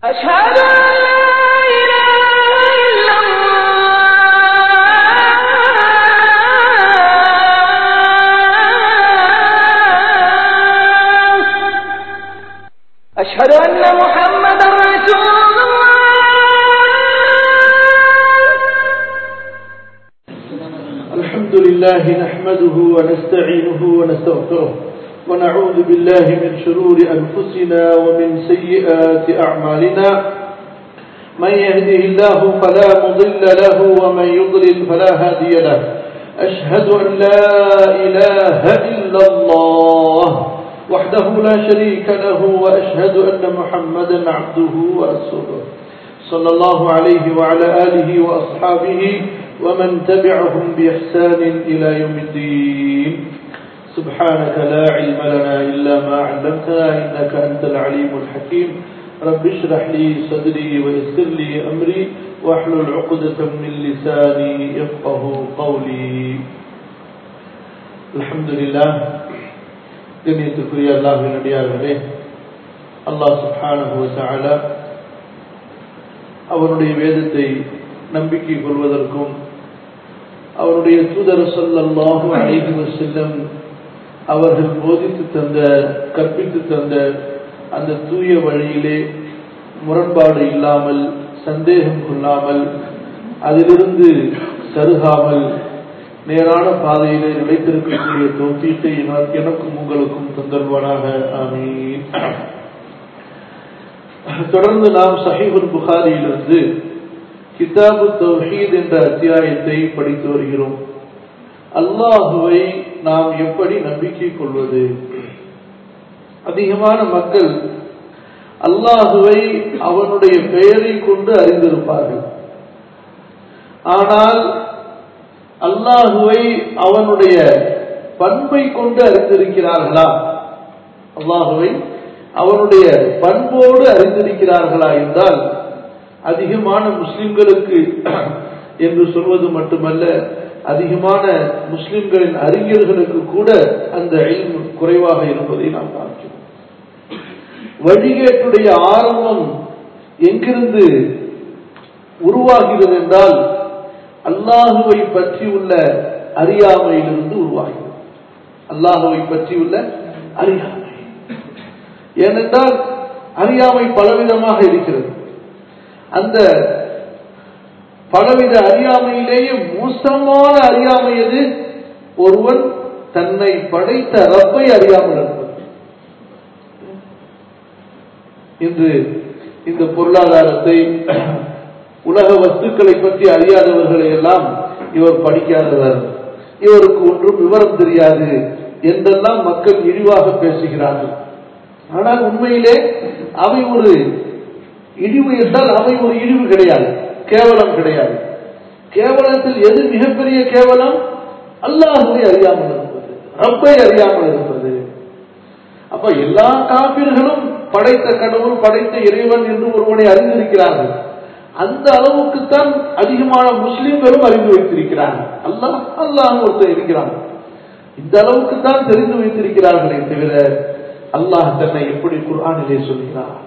أشهد أن لا إله إلا الله أشهد أن محمدا رسول الله الحمد لله نحمده ونستعينه ونستغفره ونعوذ بالله من شرور أنفسنا ومن سيئات أعمالنا من يهده الله فلا مضل له ومن يضلل فلا هادي له أشهد أن لا إله إلا الله وحده لا شريك له وأشهد أن محمدا عبده ورسوله صلى الله عليه وعلى آله وأصحابه ومن تبعهم بإحسان إلى يوم الدين سبحانك لا علم لنا إلا ما علمتنا إنك أنت العليم الحكيم رب اشرح لي صدري ويسر لي أمري واحلل عقدة من لساني يفقه قولي الحمد لله கண்ணியத்துக்குரிய அல்லாஹ்வின் அடியார்களே, அல்லாஹ் சுப்ஹானஹு வ தஆலா அவருடைய வேதத்தை நம்பிக்கை கொள்வதற்கும் அவருடைய தூதர் ஸல்லல்லாஹு அலைஹி வஸல்லம் அவர்கள் போதித்து தந்த கற்பித்து தந்த அந்த தூய வழியிலே முரண்பாடு இல்லாமல் சந்தேகம் கொள்ளாமல் அதிலிருந்து சருகாமல் நேரான பாதையிலே நிலைத்திருக்கக்கூடிய தௌஃபீக்கை எனக்கும் உங்களுக்கும் தந்தல்வானாக. ஆமீன். தொடர்ந்து நாம் ஸஹீஹுல் புகாரியிலிருந்து கிதாபு தௌஹீத் என்ற அத்தியாயத்தை படித்து வருகிறோம். அல்லாஹுவை நாம் எப்படி நம்பிக்கை கொள்வது? அதிகமான மக்கள் அல்லாஹுவை அவனுடைய பெயரை கொண்டு அறிந்திருப்பார்கள். ஆனால் அல்லாஹுவை அவனுடைய பண்பை கொண்டு அறிந்திருக்கிறார்களா? அல்லாஹுவை அவனுடைய பண்போடு அறிந்திருக்கிறார்களா என்றால் அதிகமான முஸ்லிம்களுக்கு என்று சொல்வது மட்டுமல்ல, அதிகமான முஸ்லிம்களின் அறிஞர்களுக்கு கூட அந்த இல்மு குறைவாக இருப்பதை நாம் பார்க்கிறோம். வழிகேட்டுடைய ஆரம்பம் எங்கிருந்து உருவாகிறது என்றால் அல்லாஹுவை பற்றியுள்ள அறியாமையிலிருந்து உருவாகிறது. அல்லாஹுவை பற்றியுள்ள அறியாமை. ஏனென்றால் அறியாமை பலவிதமாக இருக்கிறது. அந்த பலவித அறியாமையிலேயே மோசமான அறியாமை எது? ஒருவன் தன்னை படைத்த ரப்பை அறியாமல் இருப்பது. இன்று இந்த பொருளாதாரத்தை, உலக வஸ்துக்களை பற்றி அறியாதவர்களை எல்லாம் இவர் படிக்காதவர், இவருக்கு ஒன்றும் விவரம் தெரியாது என்றெல்லாம் மக்கள் இழிவாக பேசுகிறார்கள். ஆனால் உண்மையிலே அவை ஒரு இழிவு என்றால் அவை ஒரு இழிவு கிடையாது, கேவலம் கிடையாது. கேவலத்தில் எது மிகப்பெரிய கேவலம்? அல்லாஹ்வை அறியாமல் இருப்பது, ரப்பை அறியாமல் இருப்பது. அப்ப எல்லா காபிர்களும் படைத்த கடவுள், படைத்த இறைவன் என்று ஒருவனை அறிந்திருக்கிறார்கள். அந்த அளவுக்குத்தான் அதிகமான முஸ்லிம்களும் அறிந்து வைத்திருக்கிறார்கள். அல்லாஹ் ஒருத்தர் இருக்கிறான், இந்த அளவுக்கு தான் தெரிந்து வைத்திருக்கிறார்களே தவிர அல்லாஹ் தன்னை எப்படி குர்ஆனிலே சொல்கிறார்,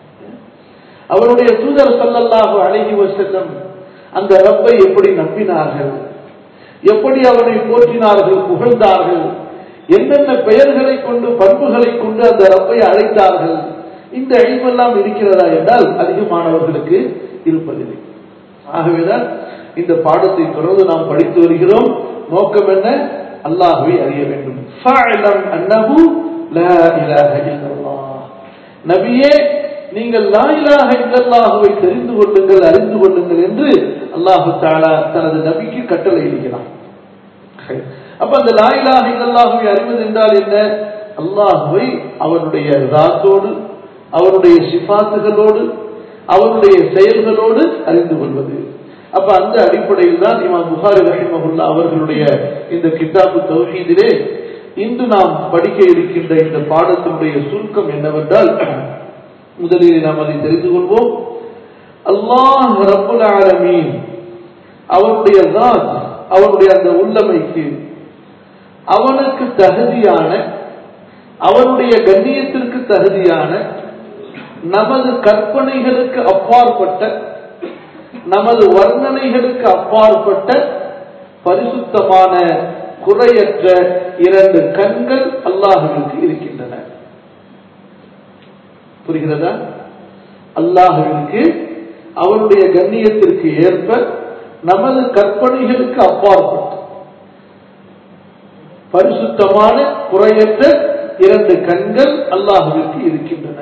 அவருடைய தூதர் ஸல்லல்லாஹு அலைஹி வஸல்லம் அந்த ரப்பை எப்படி நம்பினார்கள், எப்படி அவனை போற்றினார்கள், புகழ்ந்தார்கள், என்னென்ன பெயர்களை கொண்டு பண்புகளை கொண்டு அந்த ரப்பை அழைத்தார்கள், இந்த இல்மெல்லாம் இருக்கிறதா என்றால் அதிகமானவர்களுக்கு இருப்பதில்லை. ஆகவேதான் இந்த பாடத்தை தொடர்ந்து நாம் படித்து வருகிறோம். நோக்கம் என்ன? அல்லாஹ்வை அறிய வேண்டும். ஃபஅலம் அன்னஹு லா இலாஹ இல்லல்லாஹ். நபியே, நீங்கள் லா இலாஹ இல்லல்லாஹ்வை தெரிந்து கொள்ளுங்கள், அறிந்து கொள்ளுங்கள் என்று அல்லாஹ் தஆலா தனது நபிக்கு கட்டளை இடுகிறார். அப்ப அந்த லா இலாஹ இல்லல்லாஹ்வை அறிவது என்றால் என்ன? அல்லாஹ்வை அவனுடைய ذاتோடு, அவனுடைய சிஃபாத்துகளோடு, அவனுடைய செயல்களோடு அறிந்து கொள்வது. அப்ப அந்த அடிப்படையில் தான் இமாம் புகாரி ரஹிமஹுல்லாஹ் அவர்களுடைய இந்த கிதாபு தௌஹீதிலே இன்று நாம் படிக்க இருக்கின்ற இந்த பாடத்தினுடைய சுருக்கம் என்னவென்றால், முதலில் நாம் அதை தெரிந்து கொள்வோம். அல்லாஹ் ரப்புல் ஆலமீன் அவனுடைய ذات, அவனுடைய அந்த உள்ளமைக்கு, அவனுக்கு தகுதியான, அவனுடைய கண்ணியத்திற்கு தகுதியான நமது கற்பனைகளுக்கு அப்பாற்பட்ட, நமது வர்ணனைகளுக்கு அப்பாற்பட்ட பரிசுத்தமான குறையற்ற 2 கண்கள் அல்லாஹ்விற்கு இருக்கின்றன. புரிகிறதா? அல்லாஹ்விற்கு அவருடைய கண்ணியத்திற்கு ஏற்ப நமது கற்பனைகளுக்கு அப்பாற்பட்ட பரிசுத்தமான குறையற்ற 2 கண்கள் அல்லாஹ்விற்கு இருக்கின்றன.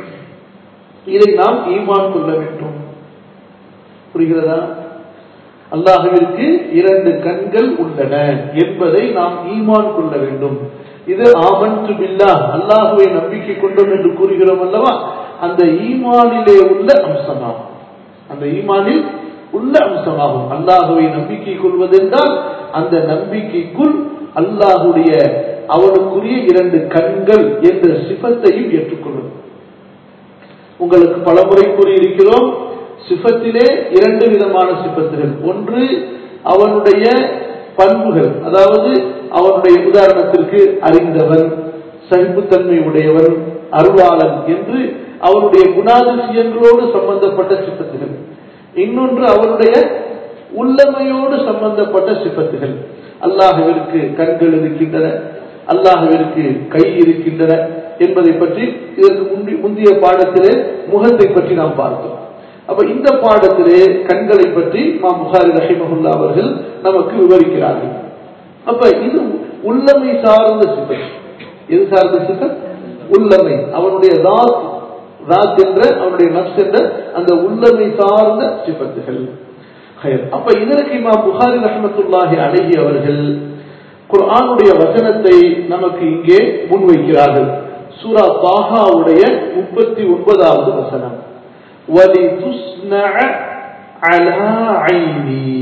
இதை நாம் ஈமான் கொள்ள வேண்டும். புரிகிறதா? அல்லாஹ்விற்கு 2 கண்கள் உள்ளன என்பதை நாம் ஈமான் கொள்ள வேண்டும். இது ஆமன்து பில்லாஹ், அல்லாஹ்வை நம்பிக்கை கொண்டோம் என்று கூறுகிறோம் அல்லவா, அந்த ஈமானிலே உள்ள அம்சமாகும். அந்த ஈமானில் உள்ள அம்சமாகும். அல்லாஹ்வை நம்பிக்கை கொள்வதென்றால் அந்த நம்பிக்கைக்குள் அல்லாஹ்வுடைய அவனுக்குரிய 2 கண்கள் என்ற சிஃபத்தையும் ஏற்றுக்கொள்ளும். உங்களுக்கு பலமுறை கூறியிருக்கிறோம், சிஃபத்திலே 2 விதமான சிஃபத்துகள். ஒன்று அவனுடைய பண்புகள், அதாவது அவனுடைய உதாரணத்திற்கு அறிந்தவன், சகிப்புத்தன்மை உடையவன், அருளாளன் என்று அவனுடைய குணாதிசயங்களோடு சம்பந்தப்பட்ட சிஃபத்துகள். இன்னொன்று அவனுடைய உள்ளமையோடு சம்பந்தப்பட்ட சிஃபத்துகள். அல்லாஹ்விற்கு கண்கள் இருக்கின்றன, அல்லாஹ்விற்கு கை இருக்கின்றன என்பதை பற்றி இதற்கு முந்தைய பாடத்திலே முகத்தை பற்றி நாம் பார்த்தோம். அப்ப இந்த பாடத்திலே கண்களை பற்றி இமாம் புகாரி ரஹிமஹுல்லாஹ் அவர்கள் நமக்கு விவரிக்கிறார்கள். அப்ப இது உள்ளமை சார்ந்த சிஃபத். எது சார்ந்த சிஃபத்? உள்ளமை, அவனுடைய ராத் என்ற அவனுடைய நஃப்ஸ் என்ற அந்த உள்ளமை சார்ந்த சிஃபத்துகள். அப்ப இதற்கு இமாம் புகாரி ரஹ்மத்துல்லாஹி அலைஹி அவர்கள் குர்ஆனுடைய வசனத்தை நமக்கு இங்கே முன்வைக்கிறார்கள். சூரா தாஹாவுடைய 39வது வசனம், وَلِتُصْنَعَ عَلَى عَيْنِي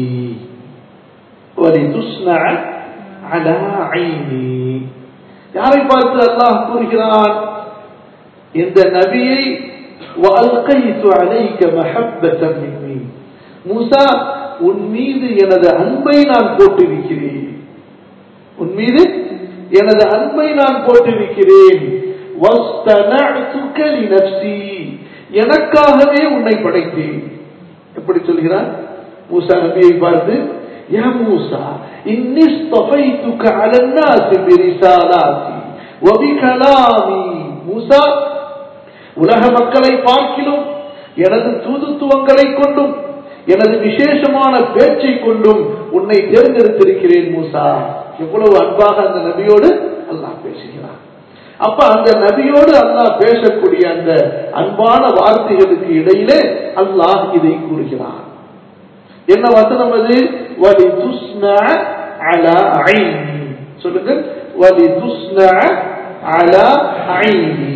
وَلِتُصْنَعَ عَلَى عَيْنِي. யாரை பார்த்து அல்லாஹ் கூறுகிறான்? இந்த நபியை وَأَلْقَيْتُ عَلَيْكَ مَحَبَّةً مِنِّي, மூசா உன் மீது எனது அன்பை நான் போட்டிருக்கிறேன், உன் மீது எனது அன்பை நான் போட்டிருக்கிறேன். وَاصْطَنَعْتُكَ لِنَفْسِي, எனக்காகவே உன்னை படைத்தேன். எப்படி சொல்கிறார் மூசா நபியை பார்த்து? யா மூசா இன்னி ஸ்தஃபைதுக அலா الناس برسالاتي وبكلامي, மூசா உலக மக்களை பார்க்கிலும் எனது தூதுத்துவங்களை கொண்டும் எனது விசேஷமான பேச்சை கொண்டும் உன்னை தேர்ந்தெடுத்திருக்கிறேன் மூசா. எவ்வளவு அன்பாக அந்த நபியோடு அல்லாஹ் பேசுகிறார். அப்ப அந்த நபியோடு அல்லாஹ் பேசக்கூடிய அந்த அன்பான வார்த்தைகளுக்கு இடையிலே அல்லாஹ் இதை கூறுகிறார். என்ன வசனம் அது? வலிதுஸ்னா அலா ஐனி. சொல்லுங்க, வலிதுஸ்னா அலா ஐனி.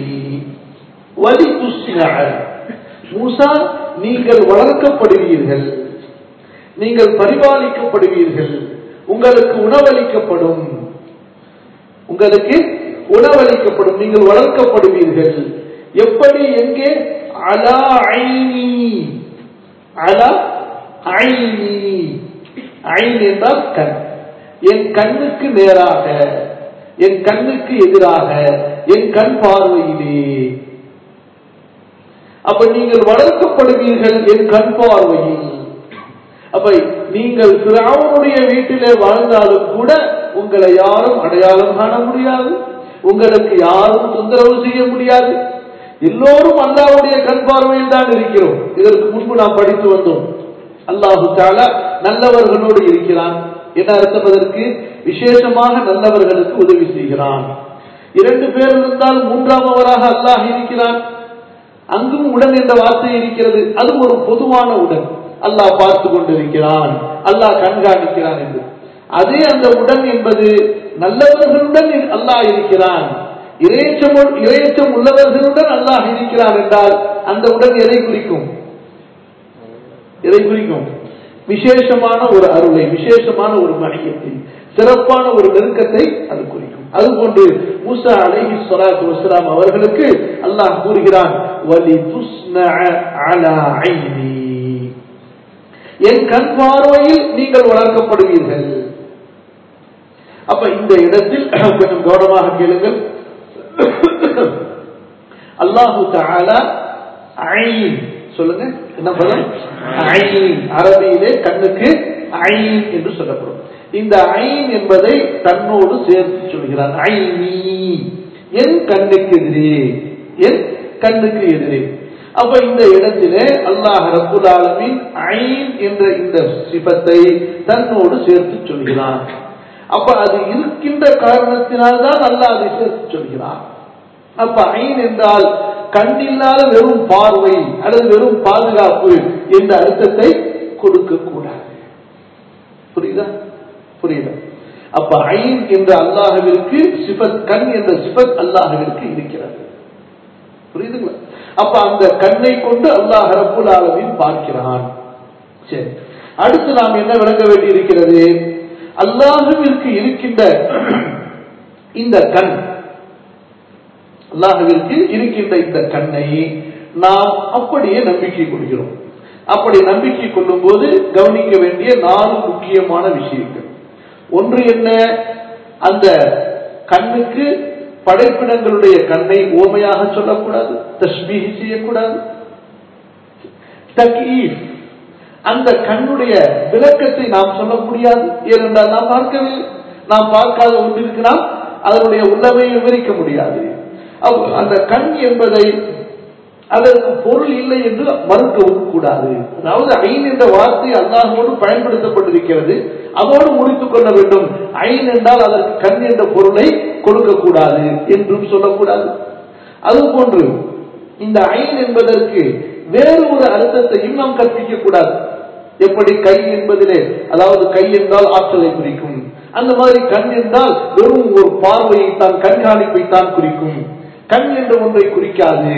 வலிதுஸ்னா, மூசா நீங்கள் வளர்க்கப்படுவீர்கள், நீங்கள் பரிபாலிக்கப்படுவீர்கள், உங்களுக்கு உணவளிக்கப்படும், உங்களுக்கு உணவளிக்கப்படும், நீங்கள் வளர்க்கப்படுவீர்கள். எப்படி? எங்கே? அலா ஐனி, அலா ஐனி. ஐன் என்றால் கண். என் கண்ணுக்கு நேராக, என் கண்ணுக்கு எதிராக, என் கண் பார்வையிலே. அப்ப நீங்கள் வளர்க்கப்படுவீர்கள் என் கண் பார்வையில். அப்ப நீங்கள் ஃபிரௌனுடைய வீட்டிலே வாழ்ந்தாலும் கூட உங்களை யாரும் அடையாளம் காண முடியாது, உங்களுக்கு யாரும் தொந்தரவு செய்ய முடியாது. எல்லோரும் அல்லாஹ்வுடைய கண் பார்வையில் தான் இருக்கிறோம். இதற்கு முன்பு நாம் படித்து வந்தோம். அல்லாஹு தஆலா நல்லவர்களோடு இருக்கிறான். என்ன அர்த்தம் அதற்கு? விசேஷமாக நல்லவர்களுக்கு உதவி செய்கிறான். 2 பேர் இருந்தால் 3ஆமவராக அல்லாஹ் இருக்கிறான். அங்கும் உடன் என்ற வார்த்தை இருக்கிறது. அது ஒரு பொதுவான உடன். அல்லாஹ் பார்த்து கொண்டிருக்கிறான், அல்லாஹ் கண்காணிக்கிறான் என்று. அதே அந்த உடன் என்பது நல்லவர்களுடன் அல்லாஹ் இருக்கிறான், இறையச்சம் உள்ளவர்களுடன் அல்லாஹ் இருக்கிறான் என்றால் அந்த உடன் எதை குறிக்கும்? எதை குறிக்கும்? விசேஷமான ஒரு அருளை, விசேஷமான ஒரு மணியத்தை, சிறப்பான ஒரு நெருக்கத்தை அது குறிக்கும். அதுபோன்று மூசா அலைஹிஸ்ஸலாத்து வஸ்ஸலாம் அவர்களுக்கு அல்லாஹ் கூறுகிறான், வலிதுஸ்னஅ அலா ஐனி, என் கண் பார்வையில் நீங்கள் வளர்க்கப்படுவீர்கள். அப்ப இந்த இடத்தில் கொஞ்சம் கவனமாக கேளுங்கள். அல்லாஹு தஆலா ஐன். சொல்லுங்க, என்ன பதம்? ஐன். அரபியிலே கண்ணுக்கு ஐன் என்று சொல்லப்படும். இந்த ஐன் என்பதை தன்னோடு சேர்த்து சொல்கிறார். ஐனி, என் கண்ணுக்கு எதிரே, என் கண்ணுக்கு எதிரே. அப்ப இந்த இடத்திலே அல்லாஹ் ரப்புல் ஆலமீன் ஐன் என்ற இந்த சிபத்தை தன்னோடு சேர்த்து சொல்கிறான். அப்ப அது இருக்கின்ற காரணத்தினால்தான் அல்லாஹ் அதை சேர்த்து சொல்கிறான். அப்ப ஐன் என்றால் கண்ணில்லாத வெறும் பார்வை அல்லது வெறும் பாதுகாப்பு என்ற அர்த்தத்தை கொடுக்க கூடாது. புரியுதா? புரியுதா? அப்ப ஐன் என்ற அல்லாஹ்விற்கு சிஃபத், கண் என்ற சிஃபத் அல்லாஹ்விற்கு இருக்கிறது. புரியுதுங்களா? அப்ப அந்த கண்ணை கொண்டு அல்லாஹ் ரப்புல் ஆலமீன் பார்க்கிறான். சரி, அடுத்து நாம் என்ன விளங்க வேண்டி இருக்கிறது? அல்லாஹ்விற்கு இருக்கின்ற இந்த கண், அல்லாஹ்விற்கு இருக்கின்ற இந்த கண்ணை நாம் அப்படியே நம்பிக்கை கொள்கிறோம். அப்படி நம்பிக்கை கொள்ளும் போது கவனிக்க வேண்டிய 4 முக்கியமான விஷயங்கள். ஒன்று என்ன? அந்த கண்ணுக்கு படைப்பினங்களுடைய கண்ணை ஓமையாக சொல்லக்கூடாது, தஷ்பீஹ் செய்யக்கூடாது. தக்ஈஃப், அந்த கண்ணுடைய விளக்கத்தை நாம் சொல்ல முடியாது. ஏனென்றால் நாம் பார்க்கவில்லை, நாம் பார்க்காத ஒன்றிற்கு நாம் அதனுடைய உள்ளமையை விவரிக்க முடியாது. அந்த கண் என்பதை அதற்கு பொருள் இல்லை என்று மறுக்கவும் கூடாது. அதாவது ஐன் என்ற வார்த்தை அல்லாஹ்வோடு பயன்படுத்தப்பட்டிருக்கிறது, அதோடு முடித்துக் கொள்ள வேண்டும். ஐன் என்றால் அதற்கு கண் என்ற பொருளை கொடுக்க கூடாது என்றும் சொல்லக்கூடாது. அதுபோன்று இந்த ஐன் என்பதற்கு வேறு ஒரு அர்த்தத்தையும் நாம் கற்பிக்க கூடாது. எப்படி கை என்பதிலே, அதாவது கை என்றால் ஆற்றலை குறிக்கும், அந்த மாதிரி கண் என்றால் வெறும் ஒரு பார்வையை தான், கண்காணிப்பை தான் குறிக்கும், கண் என்ற ஒன்றை குறிக்காது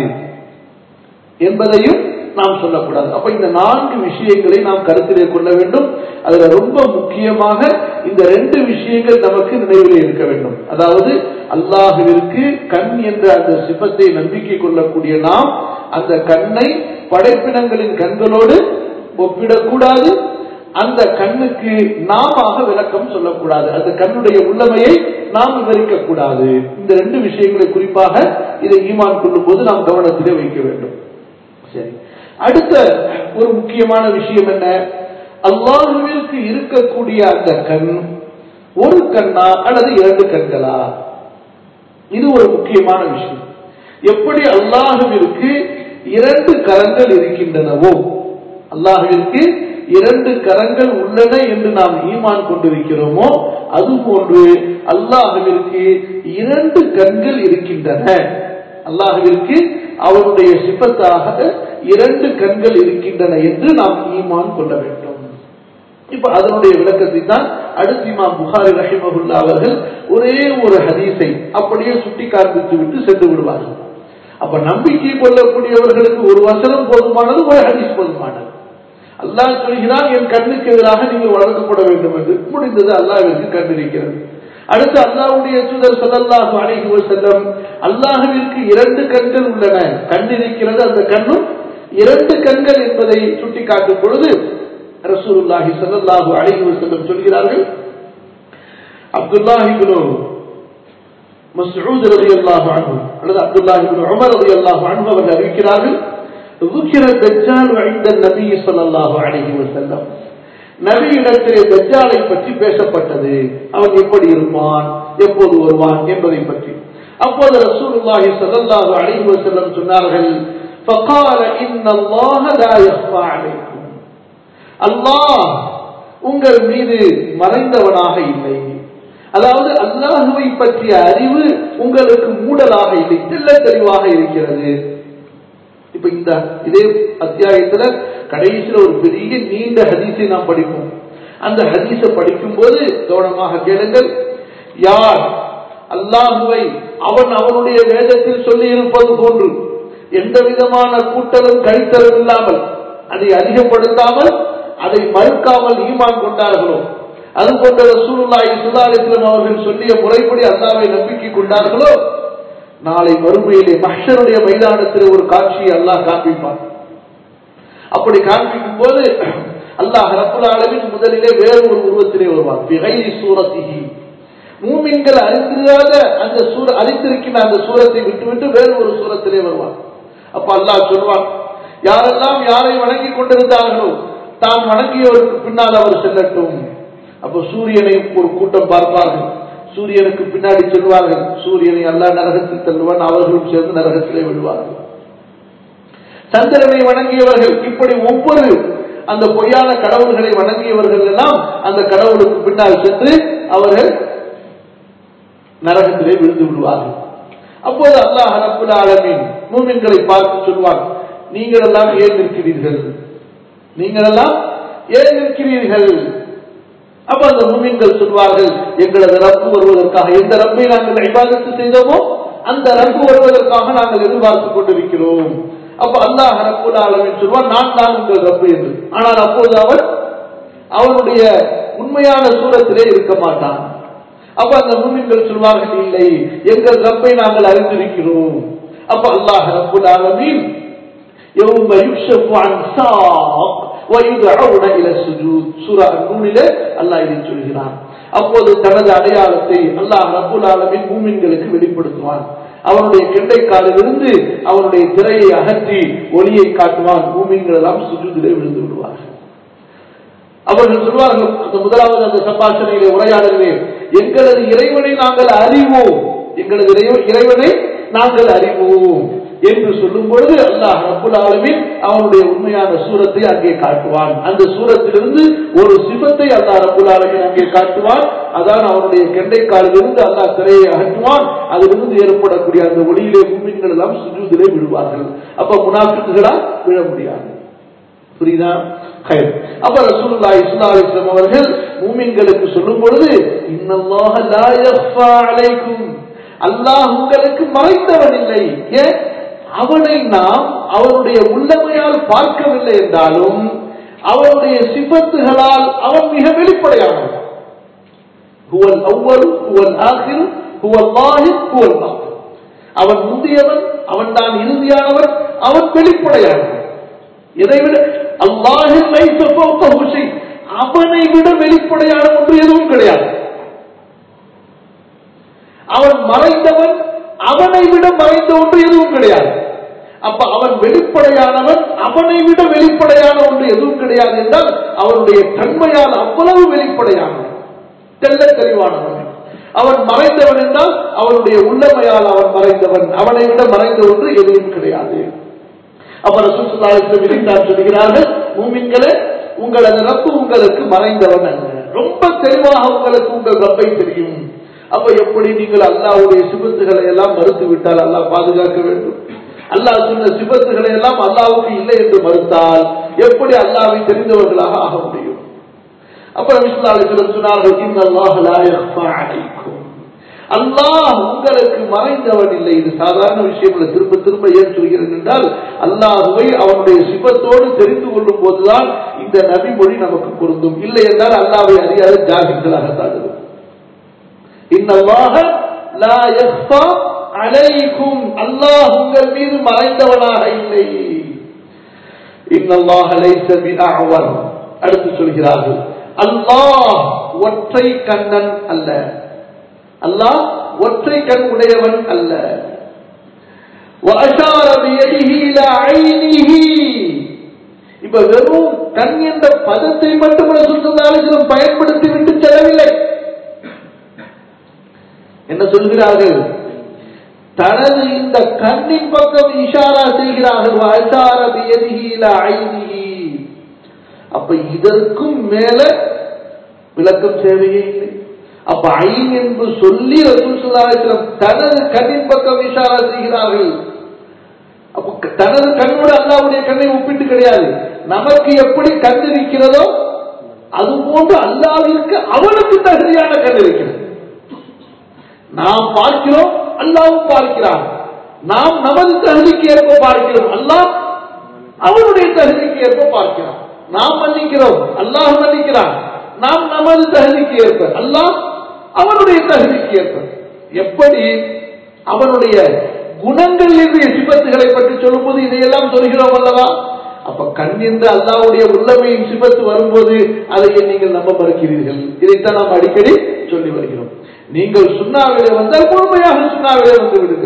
என்பதையும் நாம் சொல்லக்கூடாது. அப்ப இந்த 4 விஷயங்களை நாம் கருத்திலே கொள்ள வேண்டும். அதுல ரொம்ப முக்கியமாக இந்த 2 விஷயங்கள் நமக்கு நினைவிலே இருக்க வேண்டும். அதாவது அல்லாஹ்விற்கு கண் என்ற அந்த சிபத்தை நம்பிக்கை கொள்ளக்கூடிய நாம் அந்த கண்ணை படைப்பினங்களின் கண்களோடு ஒப்பிடக்கூடாது. அந்த கண்ணுக்கு நாம விளக்கம் சொல்லக்கூடாது, அந்த கண்ணுடைய உள்ளமையை நாம் விவரிக்க கூடாது. இந்த 2 விஷயங்களை குறிப்பாக இதை ஈமான் கொள்ளும் போது நாம் கவனத்திலே வைக்க வேண்டும். சரி, அடுத்த ஒரு முக்கியமான விஷயம் என்ன? அல்லாஹ்விற்கு இருக்கக்கூடிய அந்த கண் ஒரு கண்ணா அல்லது 2 கண்களா? இது ஒரு முக்கியமான விஷயம். எப்படி அல்லாஹ்விற்கு 2 கரங்கள் இருக்கின்றனவோ, அல்லாஹ்விற்கு 2 கரங்கள் உள்ளன என்று நாம் ஈமான் கொண்டிருக்கிறோமோ, அதுபோன்று அல்லாஹ்விற்கு 2 கண்கள் இருக்கின்றன. அல்லாஹ்விற்கு அவருடைய சிபத்தாக 2 கண்கள் இருக்கின்றன என்று நாம் ஈமான் கொள்ள வேண்டும். இப்ப அதனுடைய விளக்கத்தை தான் அடுத்து இமாம் புகாரி ரஹிமஹுல்லாஹ் அவர்கள் ஒரே ஒரு ஹதீஸை அப்படியே சுட்டி காண்பித்து விட்டு சென்று விடுவார்கள். அப்ப நம்பிக்கை கொள்ளக்கூடியவர்களுக்கு ஒரு வசனம் போதுமானது, ஒரு ஹதீஸ் போதுமானது. அல்லாஹ் சொல்கிறான், என் கண்ணுக்கு எதிராக நீங்கள் வளர்க்கப்பட வேண்டும் என்று. முடிந்தது, அல்லாஹ்விற்கு கண் இருக்கிறது. அடுத்து அல்லாஹ்வுடைய தூதர் ஸல்லல்லாஹு அலைஹி வஸல்லம் அல்லாஹ்விற்கு 2 கண்கள் உள்ளன, கண் இருக்கிறது, அந்த கண்ணும் 2 கண்கள் என்பதை சுட்டிக்காட்டும் பொழுது ரசூலுல்லாஹி ஸல்லல்லாஹு அலைஹி வஸல்லம் சொல்கிறார்கள், அப்துல்லாஹ் இப்னு மஸ்ஊத் ரலியல்லாஹு அன்ஹு அல்லது அப்துல்லாஹ் இப்னு உமர் ரலியல்லாஹு அன்ஹு அவர்கள் அறிவிக்கிறார்கள், ذكر الدجال عند النبي صلى الله عليه وسلم, நபியிடத்திலே தஜ்ஜாலை பற்றி பேசப்பட்டது. அவன் எப்படி இருப்பான், எப்போது வருவான் என்பதை பற்றி. அப்போது ரசூலுல்லாஹி ஸல்லல்லாஹு அலைஹி வஸல்லம் சொன்னார்கள், فقال ان الله لا يخفى عليكم, அல்லாஹ் உங்கள் மீது மறைந்தவனாக இல்லை. அதாவது அல்லாஹ்வை பற்றிய அறிவு உங்களுக்கு மூடலாக இல்லை, தெள்ள தெளிவாக இருக்கிறது. இப்ப இந்த இதே அத்தியாயத்துல கடைசியில் ஒரு பெரிய நீண்ட ஹதீஸை நாம் படிப்போம். அந்த ஹதீஸை படிக்கும் போது கவனமாக கேளுங்கள். யார் அல்லாஹ்வை அவனுடைய வேதத்தில் சொல்லி இருப்பது போன்று எந்த விதமான கூட்டலும் கழித்தலும் இல்லாமல், அதை அதிகப்படுத்தாமல், அதை மறுக்காமல் ஈமான் கொண்டார்களோ, அதுபோன்ற ரசூலுல்லாஹி ஸல்லல்லாஹு அலைஹி வஸல்லம் அவர்கள் சொல்லிய முறைப்படி அல்லாஹ்வை நம்பிக்கை கொண்டார்களோ, நாளை மறுமையிலே மஹ்ஷருடைய மைதானத்தில் ஒரு காட்சியை அல்லாஹ் காண்பிப்பான். அப்படி காண்பிக்கும் போது அல்லாஹ் ரப்புல் ஆலமீன் முதலிலே வேறு ஒரு உருவத்திலே வருவான். பிகைரி சூரத்திஹி, மூமின்கள் அறிந்திராத அந்த அறிந்திருக்கின்ற அந்த சூரத்தை விட்டுவிட்டு வேறு ஒரு சூரத்திலே வருவான். அப்ப அல்லாஹ் சொல்வான், யாரெல்லாம் யாரை வணங்கி கொண்டிருந்தார்களோ தான் வணங்கியவருக்கு பின்னால் அவர் செல்லட்டும். அப்போ சூரியனை ஒரு கூட்டம் பார்ப்பார்கள், சூரியனுக்கு பின்னாடி செல்வார்கள். சூரியனை அல்லாஹ் நரகத்தில் தள்ளுவான், அவர்களும் சேர்ந்து நரகத்திலே விழுவார்கள். சந்திரனை வணங்கியவர்கள், இப்படி ஒவ்வொரு அந்த பொய்யான கடவுள்களை வணங்கியவர்கள் எல்லாம் அந்த கடவுளுக்கு பின்னால் சென்று அவர்கள் நரகத்திலே விழுந்து விடுவார்கள். அப்போது அல்லாஹ் ரப்புல் ஆலமீன் மூமின்களை பார்த்து சொல்வார், நீங்கள் எல்லாம் ஏன் நிற்கிறீர்கள், நீங்கள் எல்லாம் ஏன் நிற்கிறீர்கள்? அப்ப அந்த மூமின்கள் சொல்வார்கள், எங்களது ரப்பு வருவதற்காக, எந்த ரப்பை நாங்கள் இபாதத்து செய்தோமோ அந்த ரப்பு வருவதற்காக நாங்கள் எதிர்பார்த்துக் கொண்டிருக்கிறோம். அப்ப அல்லாஹ் ரப்புல் ஆலமீன் சொல்வார், நான் தான் உங்கள் ரப்பு என்று. ஆனால் அப்போது அவன் அவனுடைய உண்மையான சூரத்திலே இருக்க மாட்டான். அப்ப அந்த மூமின்கள் சொல்வார்கள், இல்லை, எங்கள் ரப்பை நாங்கள் அறிந்திருக்கிறோம். அப்ப அல்லாஹ் ரப்புல் ஆலமீன் யௌம யுக்ஷஃபு அன் ஸாக் வ யுதஊன இலா ஸுஜூத் சூரா அன்-நூனிலே அல்லாஹ் இதை சொல்கிறான். அப்போது தனது அடையாளத்தை அல்லாஹ் ரப்புல் ஆலமீன் மூமின்களுக்கு வெளிப்படுத்துவான். அவனுடைய கெண்டைக்காலிலிருந்து அவனுடைய திரையை அகற்றி ஒளியை காட்டுவான். மூமின்கள் எல்லாம் சுஜூதிலே விழுந்து விடுவார்கள். அவர்கள் சொல்வார்கள், அந்த முதலாவது அந்த சம்பாஷணையிலே உரையாடலே, எங்களது இறைவனை நாங்கள் அறிவோம், எங்களது இறைவனை நாங்கள் அறிவோம் என்று சொல்லும் பொழுது அல்லாஹ் ரப்புல் ஆலமீன் அவனுடைய உண்மையான சூரத்தை அங்கே காட்டுவான். அந்த சூரத்திலிருந்து ஒரு சிபத்தை அல்லாஹ் ரப்புல் ஆலமீன் அங்கே காட்டுவான். அதான் அவனுடைய கெண்டைக்காலிலிருந்து அல்லாஹ் திரையை அகற்றுவான். அதிலிருந்து ஏற்படக்கூடிய அந்த ஒளியிலே மூமின்கள் எல்லாம் சுஜூதிலே விழுவார்கள். அப்ப முனாஃபிக்குகளா விழ முடியாது. புரியுதா? அப்ப ரசூலுல்லாஹி ஸல்லல்லாஹு அலைஹி வஸல்லம் அவர்கள் மூமின்களுக்கு சொல்லும் பொழுது, இன்னல்லாஹ லா யக்ஃபா அலைக்கும், அல்லாஹ் உங்களுக்கு மறைந்தவன் இல்லை. ஏன்? அவனை நாம் அவனுடைய உள்ளமையால் பார்க்கவில்லை என்றாலும் அவனுடைய சிபத்துகளால் அவன் மிக வெளிப்படையானவன். ஹுவல் அவ்வல் ஹுவல் ஆகிர் ஹுவல் லாஹிர் ஹுவல் பாத்தின். அவன் முந்தியவன், அவன் தான் இறுதியானவன், அவன் வெளிப்படையானவன். இதைவிட அல்லாஹில் லைஸ ஃபௌகஹு ஷை, அவனை விட வெளிப்படையான ஒன்று எதுவும் கிடையாது. அவன் மறைந்தவன், அவனை விட மறைந்த ஒன்று எதுவும் கிடையாது. அப்ப அவன் வெளிப்படையானவன், அவனை விட வெளிப்படையான ஒன்று எதுவும் கிடையாது என்றால் அவனுடைய தன்மையால் அவ்வளவு வெளிப்படையானவன், தெல்ல தெளிவானவன். அவன் மறைந்தவன் என்றால் அவனுடைய உள்ளமையால் அவன் மறைந்தவன், அவனை விட மறைந்த ஒன்று எதுவும் கிடையாது. அப்ப ரசூல் ஸல்லல்லாஹு அலைஹி வஸல்லம் இதைத்தான் சொல்கிறார்கள், மூமின்களே, உங்களது ரப்பு உங்களுக்கு மறைந்தவன் அல்ல, ரொம்ப தெளிவாக உங்களுக்கு உங்கள் ரப்பை தெரியும். அப்ப எப்படி நீங்கள் அல்லாஹ்வுடைய சிபத்துகளை எல்லாம் மறுத்து விட்டால் அல்லாஹ் பாதுகாக்க வேண்டும். அல்லாஹ் சொன்ன சிபத்துகளை எல்லாம் அல்லாஹ்வுக்கு இல்லை என்று மறுத்தால் எப்படி அல்லாஹ்வை தெரிந்தவர்களாக ஆக முடியும்? அப்ப நபி ஸல்லல்லாஹு அலைஹி வஸல்லம் சொன்னார்கள், இன்னல்லாஹ லா யக்ஃபா அலைக்கும், அல்லாஹ் உங்களுக்கு மறைந்தவன் இல்லை. இது சாதாரண விஷயம் இல்லை. திரும்ப திரும்ப ஏன் சொல்கிறேன் என்றால், அல்லாஹ்வை அவனுடைய சிபத்தோடு தெரிந்து கொள்ளும் போதுதான் இந்த நபி மொழி நமக்கு பொருந்தும். இல்லை என்றால் அல்லாஹ்வை அறியாத ஜாஹில்களாகத்தான் இருக்கும். இன்னல்லாஹ லா யக்ஃபா அலைக்கும், அல்லாஹ் உங்கள் மீது மறைந்தவனாக இல்லை. இன்னல்லாஹ லைஸ பிஅஅவர். அடுத்து சொல்கிறார்கள், அல்லாஹ் ஒற்றை கண்ணன் அல்ல, அல்லாஹ் ஒற்றை கண் உடையவன் அல்ல. வஅஷார பியதிஹி இலா ஐனிஹி. இப்ப வெறும் கண் என்ற பதத்தை மட்டும் ரசூல் ஸல்லல்லாஹு அலைஹி வஸல்லம் பயன்படுத்தி விட்டு செல்லவில்லை. என்ன சொல்கிறார்கள்? தனது இந்த கண்ணின் பக்கம் இஷாரா செய்கிறார்கள். வஅஷார பியதிஹி இலா ஐனிஹி. அப்ப இதற்கும் மேல விளக்கம் தேவையே இல்லை. அப்ப ஐன் என்று சொல்லி ரசூல் ஸல்லல்லாஹு அலைஹி வஸல்லம் தனது கண்ணின் பக்கம் இஷாரா செய்கிறார்கள். அப்ப தனது கண்ணோடு அல்லாஹ்வுடைய கண்ணை ஒப்பிட்டு கிடையாது. நமக்கு எப்படி கண் இருக்கிறதோ அது போன்று அல்லாஹ்விற்கு அவனுக்கு தகுதியான கண் இருக்கிறது. நாம் பார்க்கிறோம், அல்லாஹ்வும் பார்க்கிறான். நாம் நமது தகுதிக்கு ஏற்ப பார்க்கிறோம், அல்லாஹ் அவனுடைய தகுதிக்கு ஏற்ப பார்க்கிறான். நாம் மன்னிக்கிறோம், அல்லாஹ் மன்னிக்கிறான். நாம் நமது தகுதிக்கு ஏற்ப, அல்லாஹ் அவனுடைய தகுதிக்கு ஏற்ப. எப்படி அவனுடைய குணங்கள் என்ற சிபத்துகளை பற்றி சொல்லும் போது இதையெல்லாம் சொல்கிறோம் அல்லவா? அப்ப கண் என்று அல்லாஹ்வுடைய உள்ளமையின் சிபத்து வரும்போது அதை நீங்கள் நம்ப மறுக்கிறீர்கள். இதைத்தான் நாம் அடிக்கடி சொல்லி வருகிறோம். நீங்கள் சுன்னாவிலே வந்தால் முழுமையாக சுன்னாவிலே வந்து விடுங்கள்.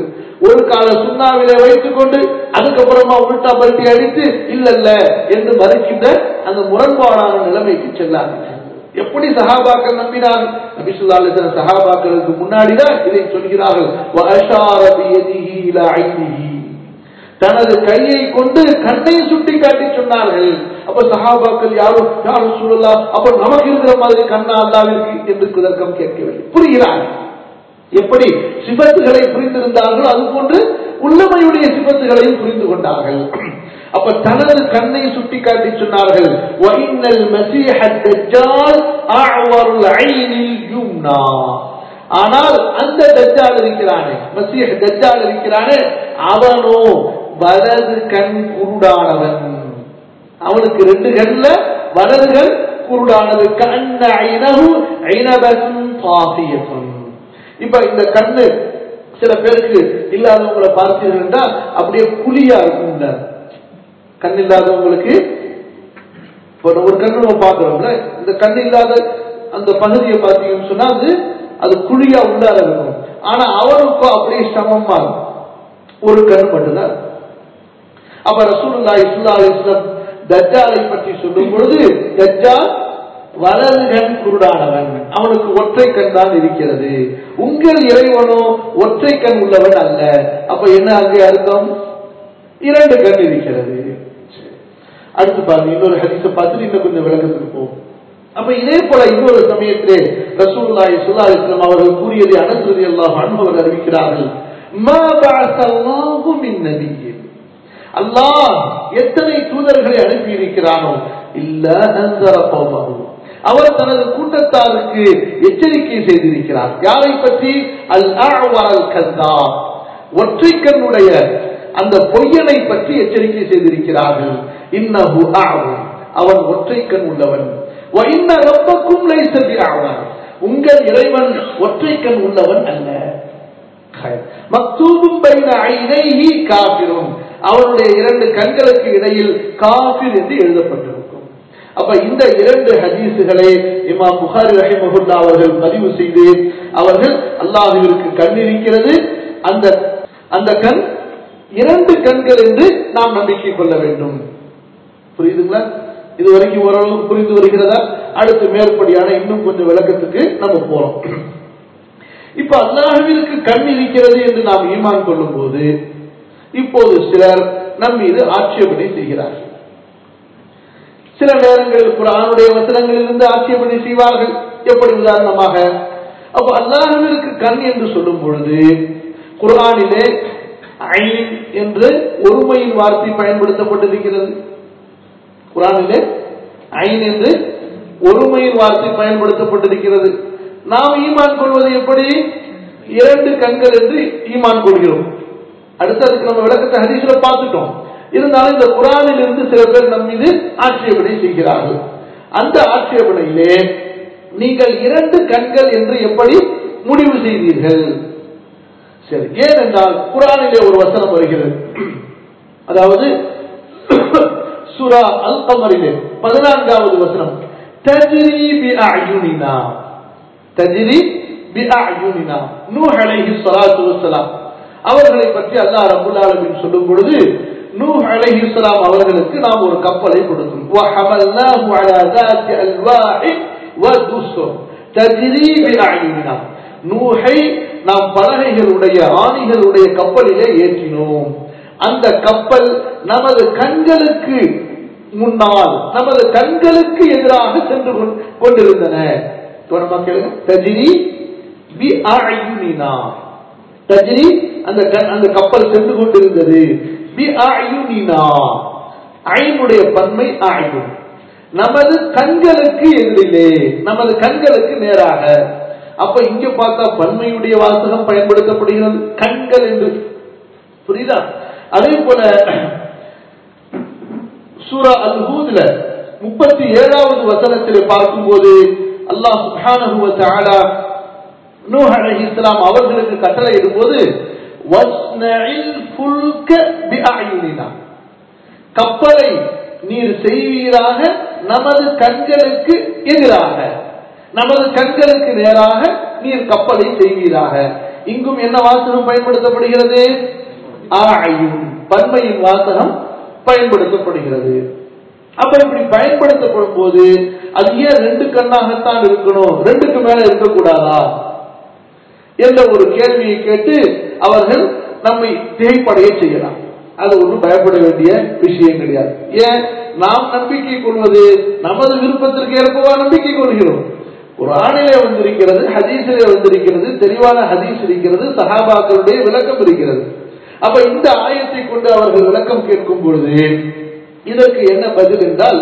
ஒரு கால சுண்ணாவிலே வைத்துக் கொண்டு அதுக்கப்புறமா உல்டா பல்ட்டி அடித்து இல்ல என்று மறுக்கின்ற அந்த முரண்பாடான நிலைமைக்கு செல்லாதீர்கள். எப்படி சஹாபாக்கள் நம்பினார்கள்? நபி ஸல்லல்லாஹு அலைஹி வஸல்லம் சஹாபாக்களுக்கு முன்னாடிதான் இதை சொல்கிறார்கள். வஅஷார பியதிஹி இலா ஐனிஹி, தனது கையை கொண்டு கண்ணை சுட்டி காட்டி சொன்னார்கள். அப்ப சஹாபாக்கள் யாரும் யா ரசூலுல்லாஹ், அப்ப நமக்கு இருக்கிற மாதிரி கண்ணா அல்லாஹ்விற்கு என்று குதர்க்கம் கேட்கவில்லை. புரிகிறார்கள். எப்படி சிபத்துகளை புரிந்திருந்தார்கள் அதுபோன்று உள்ளமையுடைய சிபத்துகளையும் புரிந்து கொண்டார்கள். அப்ப தனது கண்ணை சுட்டி காட்டி சொன்னார்கள். வஇன்னல் மஸீஹத் தஜ்ஜால் அஅவருல் ஐனில் யும்னா, ஆனால் அந்த தஜ்ஜால் இருக்கிறானே, மஸீஹ் தஜ்ஜால் இருக்கிறானே, அவனோ வலது கண் குருடானவன். அவனுக்கு ரெண்டு கண்ல வலது கண் குருடானது. கண்ண ஐனஹு ஐனபத்துன் தாஃபியத்துன். இப்ப இந்த கண்ணு சில பேருக்கு இல்லாதவங்களை பார்த்தீர்கள் என்றால் அப்படியே குழியா இருக்கும். கண் இல்லாதவங்களுக்கு ஒரு கண்ணு நம்ம பார்க்கிறோம்ல, இந்த கண் இல்லாத அந்த பகுதியை பார்த்தீங்கன்னு சொன்னா அது குழியா உள்ளார இருக்கும். ஆனா அவருக்கும் அப்படியே சமமா ஒரு கண் மட்டும்தான். அப்ப ரசூலுல்லாஹி ஸல்லல்லாஹு அலைஹி வஸல்லம் தஜ்ஜாலை பற்றி சொல்லும் பொழுது, தஜ்ஜால் வலது கண் குருடானவன், அவனுக்கு ஒற்றை கண் தான் இருக்கிறது. உங்கள் இறைவனோ ஒற்றை கண் உள்ளவன் அல்ல. அப்ப என்ன அங்கே அர்த்தம்? இரண்டு கண் இருக்கிறது. அடுத்து பாருங்க, இன்னொரு ஹதீஸை பார்த்துட்டு இன்னும் கொஞ்சம் விளக்கத்துக்கு போகும். அப்ப இதே போல இன்னொரு சமயத்திலே ரசூலுல்லாஹி ஸல்லல்லாஹு அலைஹி வஸல்லம் அவர்கள் கூறியதை அனஸ் ரலியல்லாஹு அன்ஹு அவர்கள் அறிவிக்கிறார்கள். மா பஅஸல்லாஹு மின் நபிய்யின், அல்லாஹ் எத்தனை தூதர்களை அனுப்பி இருக்கிறானோ, இல்ல அன்ஸர கௌமஹு, அவர் தனது கூட்டத்தாருக்கு எச்சரிக்கை செய்திருக்கிறார். யாரை பற்றி? அல் அஅவர் கஸ்ஸாப், ஒற்றை கண்ணுடைய அந்த பொய்யனை பற்றி எச்சரிக்கை செய்திருக்கிறார்கள். இன்னஹு அஅவர், அவன் ஒற்றை கண் உள்ளவன். வ இன்ன ரப்பக்கும் லைஸ பிஅஅவர், உங்கள் இறைவன் ஒற்றை கண் உள்ளவன் அல்ல. மக்தூபும் பைன ஐனைஹி காஃபிருன், அவனுடைய இரண்டு கண்களுக்கு இடையில் காஃபிர் என்று எழுதப்பட்டிருக்கும். அப்ப இந்த இரண்டு ஹதீஸுகளை இமாம் புகாரி ரஹிமஹுல்லாஹ் அவர்கள் பதிவு செய்து, அவர்கள் அல்லாஹ்விற்கு கண் இருக்கிறது, அந்த கண் இரண்டு கண்கள் என்று நாம் நம்பிக்கை கொள்ள வேண்டும். புரியுதுங்களா? இதுவரைக்கும் ஓரளவுக்கு புரிந்து வருகிறதா? அடுத்து மேற்படியான இன்னும் கொஞ்சம் விளக்கத்துக்கு நம்ம போறோம். இப்ப அல்லாஹ்விற்கு கண் இருக்கிறது என்று நாம் ஈமான் கொள்ளும் போது, இப்போது சிலர் நம் மீது ஆட்சேபனை செய்கிறார்கள். சில நேரங்களில் குர்ஆனுடைய வசனங்களிலிருந்து ஆட்சேபனை செய்வார்கள். எப்படி? உதாரணமாக, அப்ப அல்லாஹ்விற்கு கண் என்று சொல்லும் பொழுது குர்ஆனிலே ஐன் என்று ஒருமையின் வார்த்தை பயன்படுத்தப்பட்டிருக்கிறது. குர்ஆனிலே ஐன் என்று ஒருமையின் வார்த்தை பயன்படுத்தப்பட்டிருக்கிறது. நாம் ஈமான் கொள்வது எப்படி? இரண்டு கண்கள் என்று ஈமான் கொள்கிறோம். அடுத்து அதுக்கு நம்ம விளக்கத்தை ஹதீஸ்ல பார்த்துட்டோம். இருந்தாலும் இந்த குர்ஆனில் இருந்து சில பேர் நம் மீது ஆட்சேபனை செய்கிறார்கள். அந்த ஆட்சேபனையிலே நீங்கள் இரண்டு கண்கள் என்று எப்படி முடிவு செய்தீர்கள்? சரி, ஏனென்றால் குர்ஆனிலே ஒரு வசனம் வருகிறது. அதாவது சூரா அல் கமரிலே 14வது வசனம், தஜ்ரி பிஅயுனினா, தஜ்ரி பிஅயுனினா, நூஹ் அலைஹிஸ்ஸலாத்து வஸ்ஸலாம் அவர்களை பற்றி அல்லாஹ் ரப்பல் ஆலமீன் சொல்லும் பொழுது, நூஹ் அலைஹிஸ்ஸலாம் அவர்களுக்கு நாம் ஒரு கப்பலை கொடுத்தோம். வஹமல்னாஹு அலா ذات அல்வாஹ் வதுஸ்ர் தஜ்ரி பிஅயுனினா, நூஹை நாம் பலகைகளுடைய ஆணிகளுடைய கப்பலிலே ஏற்றினோம். அந்த கப்பல் நமது கண்களுக்கு முன்னால், நமது கண்களுக்கு எதிராக சென்று கொண்டிருந்தன. தஜ்ரி பிஅயுனினா, தஜ்ரி அந்த கப்பல் சென்று கொண்டிருந்தது. பிஅயுனினா, ஐனுடைய பன்மை அயுன், நமது கண்களுக்கு எதிரிலே, நமது கண்களுக்கு நேராக. அப்ப இங்க பார்த்தா பன்மையுடைய வாசகம் பயன்படுத்தப்படுகிறது, கண்கள் என்று. புரியுதா? அதே போல சூரா அல் ஹூத்ல 37வது வசனத்திலே பார்க்கும்போது அல்லாஹ் சுப்ஹானஹு வ தஆலா நூஹ் அலைஹிஸ்ஸலாம் அவர்களுக்கு கட்டளை இடும்போது, வஸ்னஇல் ஃபுல்க பிஅயுனினா, கப்பலை நீர் செய்வீராக நமது கண்களுக்கு எதிராக, நமது கண்களுக்கு நேராக நீர் கப்பலை செய்வீராக. இங்கும் என்ன வாசகம் பயன்படுத்தப்படுகிறது? ஆயுன், பன்மையின் வாசகம் பயன்படுத்தப்படுகிறது. அப்ப இப்படி பயன்படுத்தப்படும் போது அது ஏன் 2 கண்ணாகத்தான் இருக்கணும், 2க்கு மேல இருக்கக்கூடாதா என்ற ஒரு கேள்வியை கேட்டு அவர்கள் நம்மை திகைப்படைய செய்யலாம். அது ஒன்றும் பயப்பட வேண்டிய விஷயம் கிடையாது. ஏன்? நாம் நம்பிக்கை கொள்வது நமது விருப்பத்திற்கு ஏற்பவா நம்பிக்கை கொள்கிறோம். குர்ஆனிலே வந்திருக்கிறது, ஹதீஸிலே வந்திருக்கிறது, தெளிவான ஹதீஸ் இருக்கிறது, சஹாபாக்களுடைய விளக்கம் இருக்கிறது. அப்ப இந்த ஆயத்தை கொண்டு அவர்கள் விளக்கம் கேட்கும் பொழுது இதற்கு என்ன பதில் என்றால்,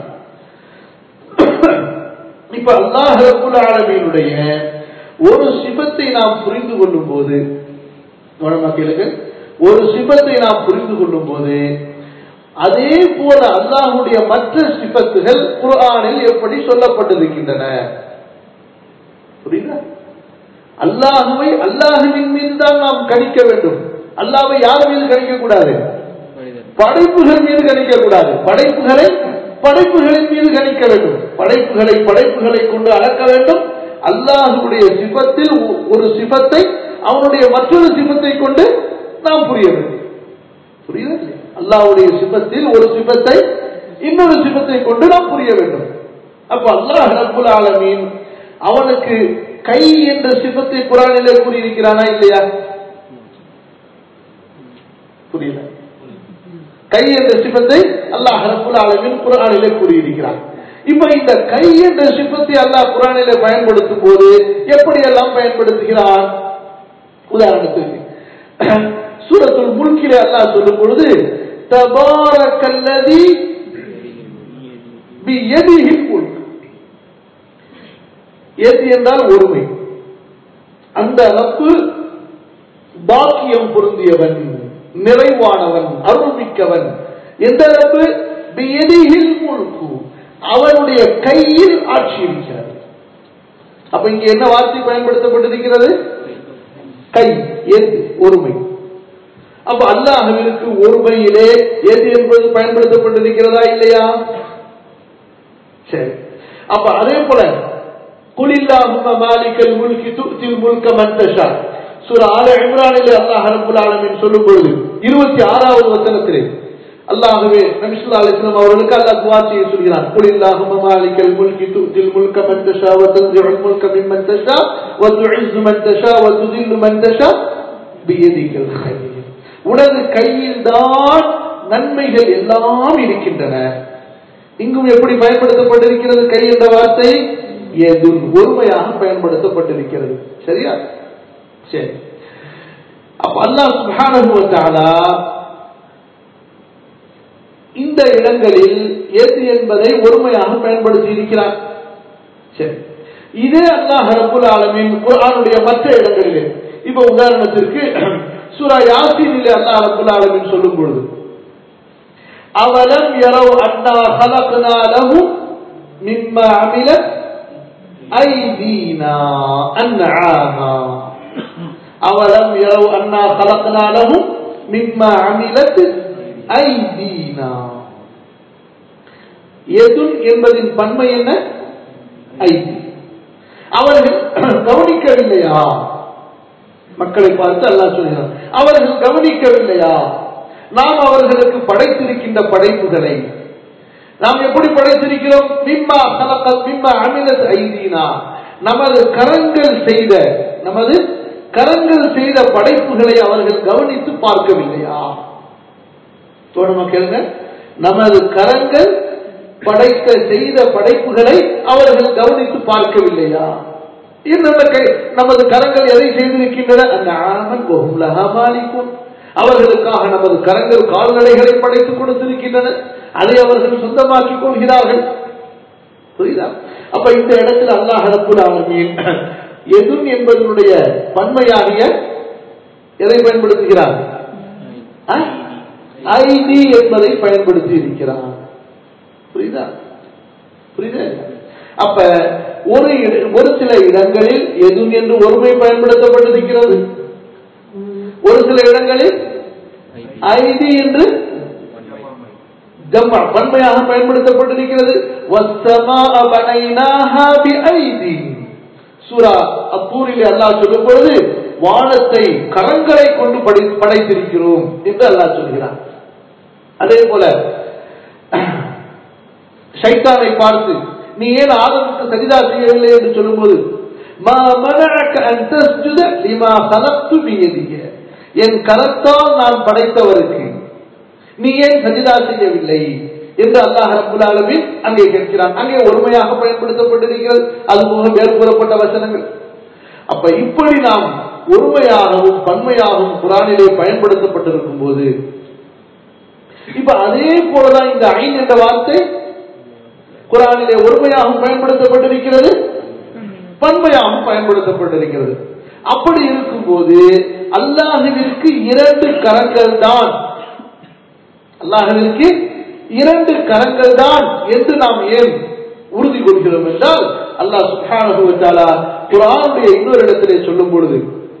இப்ப அல்லாஹ் ரப்புல் ஆலமீனுடைய ஒரு சிபத்தை நாம் புரிந்து கொள்ளும் போது, மக்களுக்கு ஒரு சிபத்தை நாம் புரிந்து கொள்ளும் போது அதே போல அல்லாஹ்வுடைய மற்ற சிபத்துகள் குர்ஆனில் எப்படி சொல்லப்பட்டிருக்கின்றன புரியுதா? அல்லாஹ்வை அல்லாஹ்வின் மீது தான் நாம் கணிக்க வேண்டும். அல்லாஹ்வை யார் மீது கணிக்க கூடாது? படைப்புகள் மீது கணிக்க கூடாது. படைப்புகளின் மீது கணிக்க வேண்டும். படைப்புகளை கொண்டு அளக்க வேண்டும். அல்லாஹ்வுடைய சிபத்தில் ஒரு சிபத்தை அவனுடைய மற்றொரு சிபத்தை கொண்டு நாம் புரிய வேண்டும். புரியுதா? அல்லாஹ்வுடைய சிபத்தில் ஒரு சிபத்தை இன்னொரு சிபத்தை கொண்டு நாம் புரிய வேண்டும். அப்ப அல்லாஹ் ரப்புல் ஆலமீன் அவனுக்கு கை என்ற சிபத்தை குர்ஆனிலே கூறியிருக்கிறானா இல்லையா? புரியல. கை என்ற சிபத்தை அல்லாஹ் ரப்புல் ஆலமீன் குர்ஆனிலே கூறியிருக்கிறான். இப்ப இந்த கை என்ற சிபத்தை அல்லாஹ் குர்ஆனிலே பயன்படுத்தும் போது எப்படி எல்லாம் பயன்படுத்துகிறான்? உதாரணத்துக்கு சூரத்துல் முல்கிலே அல்லாஹ் சொல்லும் பொழுது தபாரக்கல்லதி பியதிஹில் முல்க், எது என்றால் ஒருமை. அந்த ரப்பு பாக்கியம் பொருந்தியவன், நிறைவானவன், அருள்மிக்கவன். எந்த ரப்பு? பியதிஹில் முல்க், அவனுடைய கையில் ஆட்சி இருக்கிறது. அப்ப இங்க என்ன வார்த்தை பயன்படுத்தப்பட்டிருக்கிறது? கை, எது, ஒருமை. அப்ப அல்லாஹ்விற்கு ஒருமையிலே எது என்பது பயன்படுத்தப்பட்டிருக்கிறதா இல்லையா? சரி. அப்ப அதே போல குலில்லாஹும்ம மாலிகல் முல்கி து'தில் முல்க மன் தஷா, சூரா ஆல இம்ரானிலே அல்லாஹ் ரப்பல் ஆலமீன் சொல்லும் பொழுது 26வது வசனத்திலே அல்லாஹ்வே நபி ஸல்லல்லாஹு அலைஹி வஸல்லம் அவர்களுக்கு அல்லாஹ் துஆ செய்ய சொல்கிறான். குலில்லாஹும்ம மாலிகல் முல்கி து'தில் முல்க மன் தஷா வ தன்ஸிஉல் முல்க மிம்மன் தஷா வ துஇஸ்ஸு மன் தஷா வ துதில்லு மன் தஷா பியதிகல் கைர். உனது கையில் தான் நன்மைகள் எல்லாம் இருக்கின்றன. இங்கும் எப்படி பயன்படுத்தப்பட்டிருக்கிறது? கை என்ற வார்த்தை எது ஒருமையாக பயன்படுத்தப்பட்டிருக்கிறது. சரியா? சரி. அப்ப அல்லாஹ் சுப்ஹானஹு வ தஆலா இந்த இடங்களில் எது என்பதை ஒருமையாக பயன்படுத்தி இருக்கிறார். சரி. இதே அல்லாஹ் ரப்பல் ஆலமீன் குர்ஆனுடைய மற்ற இடங்களிலே, இப்ப உதாரணத்திற்கு சூரா யாசீனிலே அல்லாஹ் ரப்பல் ஆலமீன் சொல்லும் பொழுது அவலம் யரவ் அன்னா خلقنا لهم مما عملت ايدينا انعاما அவலம் யரவ் அன்னா خلقنا لهم مما عملت ايدينا. யதுன் என்பதின் பன்மை என்ன? ஐதி. அவர்கள் கவனிக்கவில்லையா? மக்களை பார்த்து அல்லாஹ் சொல்கிறார், அவர்கள் கவனிக்கவில்லையா நாம் அவர்களுக்கு படைத்திருக்கின்ற படைப்புகளை? நாம் எப்படி படைத்திருக்கிறோம்? மிம்மா கலகத் மிம்மா அமிலத் ஐதீனா, நமது கரங்கள் செய்த படைப்புகளை அவர்கள் கவனித்து பார்க்கவில்லையா? தோணுமா கேளுங்க. நமது கரங்கள் செய்த படைப்புகளை அவர்கள் கவனித்து பார்க்கவில்லையா? நமது கரங்கள் எதை செய்திருக்கின்றன? அந்த ஆமன் கோஹும்லஹா மாலிகுன், அவர்களுக்காக நமது கரங்கள் கால்நடைகளை படைத்துக் கொடுத்திருக்கின்றன, அதை அவர்கள் சொந்தமாக்கிக் கொள்கிறார்கள். புரியுதா? அப்ப இந்த இடத்தில் அல்லாஹ் ரப்பல் ஆலமீன் எதுன் என்பதனுடைய பன்மையாகிய எதை பயன்படுத்துகிறார்? ஐதி என்பதை பயன்படுத்தி இருக்கிறார். புரியுதா? அப்ப ஒரு சில இடங்களில் எதுன் என்று ஒருமை பயன்படுத்தப்பட்டிருக்கிறது, ஒரு சில இடங்களில் ஐதி என்று பன்மையாக பயன்படுத்தப்பட்டிருக்கிறது. சூரா அத்தூரிலே அல்லாஹ் சொல்லும் பொழுது வானத்தை கரங்களை கொண்டு படைத்திருக்கிறோம் என்று அல்லாஹ் சொல்கிறான். அதே போல ஷைத்தானை பார்த்து நீ ஏன் ஆதமுக்கு சஜிதா செய்யவில்லை என்று சொல்லும்போது மா மனஅக அன் தஸ்ஜுத லிமா கலக்து பியதிக, என் கரத்தால் நான் படைத்தவருக்கு நீ ஏன் சஜிதா செய்யவில்லை என்று அல்லாஹ் ரப்பல் ஆலமீன் அங்கே கேட்கிறான். அங்கே ஒருமையாக பயன்படுத்தப்பட்டிருக்கிறது, அதுபோக மேற்கூறப்பட்ட வசனங்கள். அப்ப இப்படி நாம் ஒருமையாகவும் பன்மையாகவும் குர்ஆனிலே பயன்படுத்தப்பட்டிருக்கும் போது இப்ப அதே போலதான் இந்த ஐன் என்ற வார்த்தை குர்ஆனிலே ஒருமையாகவும் பயன்படுத்தப்பட்டிருக்கிறது, பன்மையாகவும் பயன்படுத்தப்பட்டிருக்கிறது. அப்படி இருக்கும்போது அல்லாஹ்விற்கு 2 கரங்கள் தான், அல்லாஹ்விற்கு 2 கரங்கள் தான் என்று நாம் ஏன் உறுதி கொள்கிறோம் என்றால் அல்லாஹ் சுப்ஹானஹு வ தஆலா குர்ஆனுடைய இன்னொரு இடத்திலே சொல்லும் பொழுது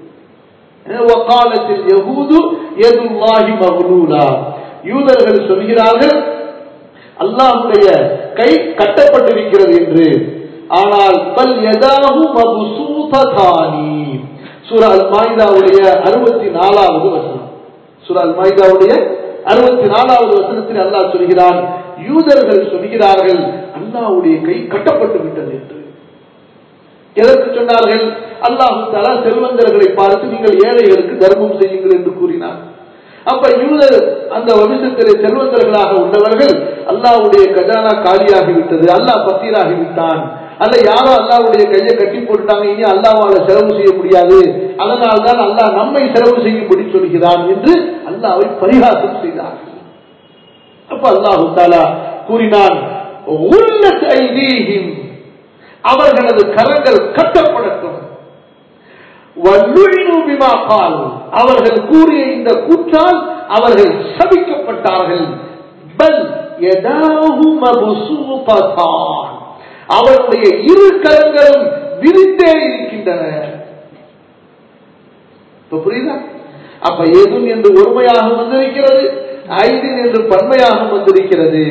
வகாலத்தில் யஹூது யதுல்லாஹி மக்லூலா, யூதர்கள் சொல்கிறார்கள் அல்லாஹ்வுடைய கை கட்டப்பட்டிருக்கிறது என்று. ஆனால் பல் யதாஹு மப்சூததானி, சூரா அல் மாயிதாவுடைய 64வது வசனம். சூரா அல் மாயிதாவுடைய 64வது வசனத்தில் அல்லாஹ் சொல்கிறான், யூதர்கள் சொல்கிறார்கள் அல்லாஹ்வுடைய கை கட்டப்பட்டு விட்டது என்று. எதற்கு சொன்னார்கள்? அல்லாஹ் தஆலா செல்வந்தர்களை பார்த்து நீங்கள் ஏழைகளுக்கு தர்மம் செய்யுங்கள் என்று கூறினார். அப்ப யூதர் அந்த வம்சத்திலே செல்வந்தர்களாக உள்ளவர்கள் அல்லாஹ்வுடைய கஜானா காலியாகிவிட்டது, அல்லாஹ் பக்கீராகிவிட்டான், அல்ல யாரோ அல்லாஹ்வுடைய கையை கட்டி போட்டுட்டாங்க, இனி அல்லாஹ்வால செலவு செய்ய முடியாது, அதனால் தான் அல்லாஹ் நம்மை செலவு செய்யும்படி சொல்கிறான் என்று அல்லாஹ்வை பரிகாசம் செய்தார்கள். அப்ப அல்லாஹ் தஆலா கூறினான், உல்லத் ஐதீஹிம், அவர்களது கரங்கள் கட்டப்படட்டும், வல்லுஇனு பிமா காலு, அவர்கள் கூறிய இந்த கூற்றால் அவர்கள் சபிக்கப்பட்டார்கள். பல் யதாஹு மப்சூததான், அவருடைய 2 கரங்களும் விரித்தே இருக்கின்றன. புரியுதா? அப்ப ஏதும் என்று ஒருமையாக வந்திருக்கிறது, ஐதின் என்று பன்மையாக வந்திருக்கிறது.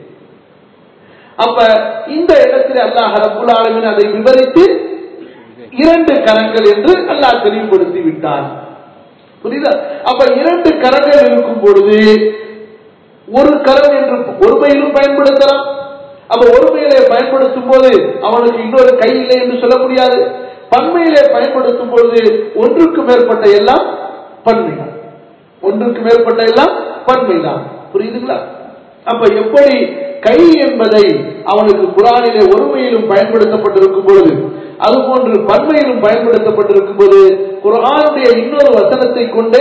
அப்ப இந்த இடத்தில் அல்லாஹ் ரப்பல் ஆலமீன் அதை விவரித்து 2 கரங்கள் என்று அல்லாஹ் தெளிவுபடுத்தி விட்டான். புரியுதா? அப்ப 2 கரங்கள் இருக்கும் பொழுது ஒரு கரம் என்று ஒருமையிலும் பயன்படுத்தலாம். அப்ப ஒருமையிலே பயன்படுத்தும் போது அவனுக்கு இன்னொரு கை இல்லை என்று சொல்ல முடியாது. பன்மையிலே பயன்படுத்தும் பொழுது ஒன்றுக்கு மேற்பட்ட எல்லாம் பன்மைதான், ஒன்றுக்கு மேற்பட்ட எல்லாம் பன்மைதான். புரியுதுங்களா? அப்ப எப்படி கை என்பதை அவனுக்கு குர்ஆனிலே ஒருமையிலும் பயன்படுத்தப்பட்டிருக்கும் பொழுது, அதுபோன்று பன்மையிலும் பயன்படுத்தப்பட்டிருக்கும் போது குர்ஆனுடைய இன்னொரு வசனத்தை கொண்டு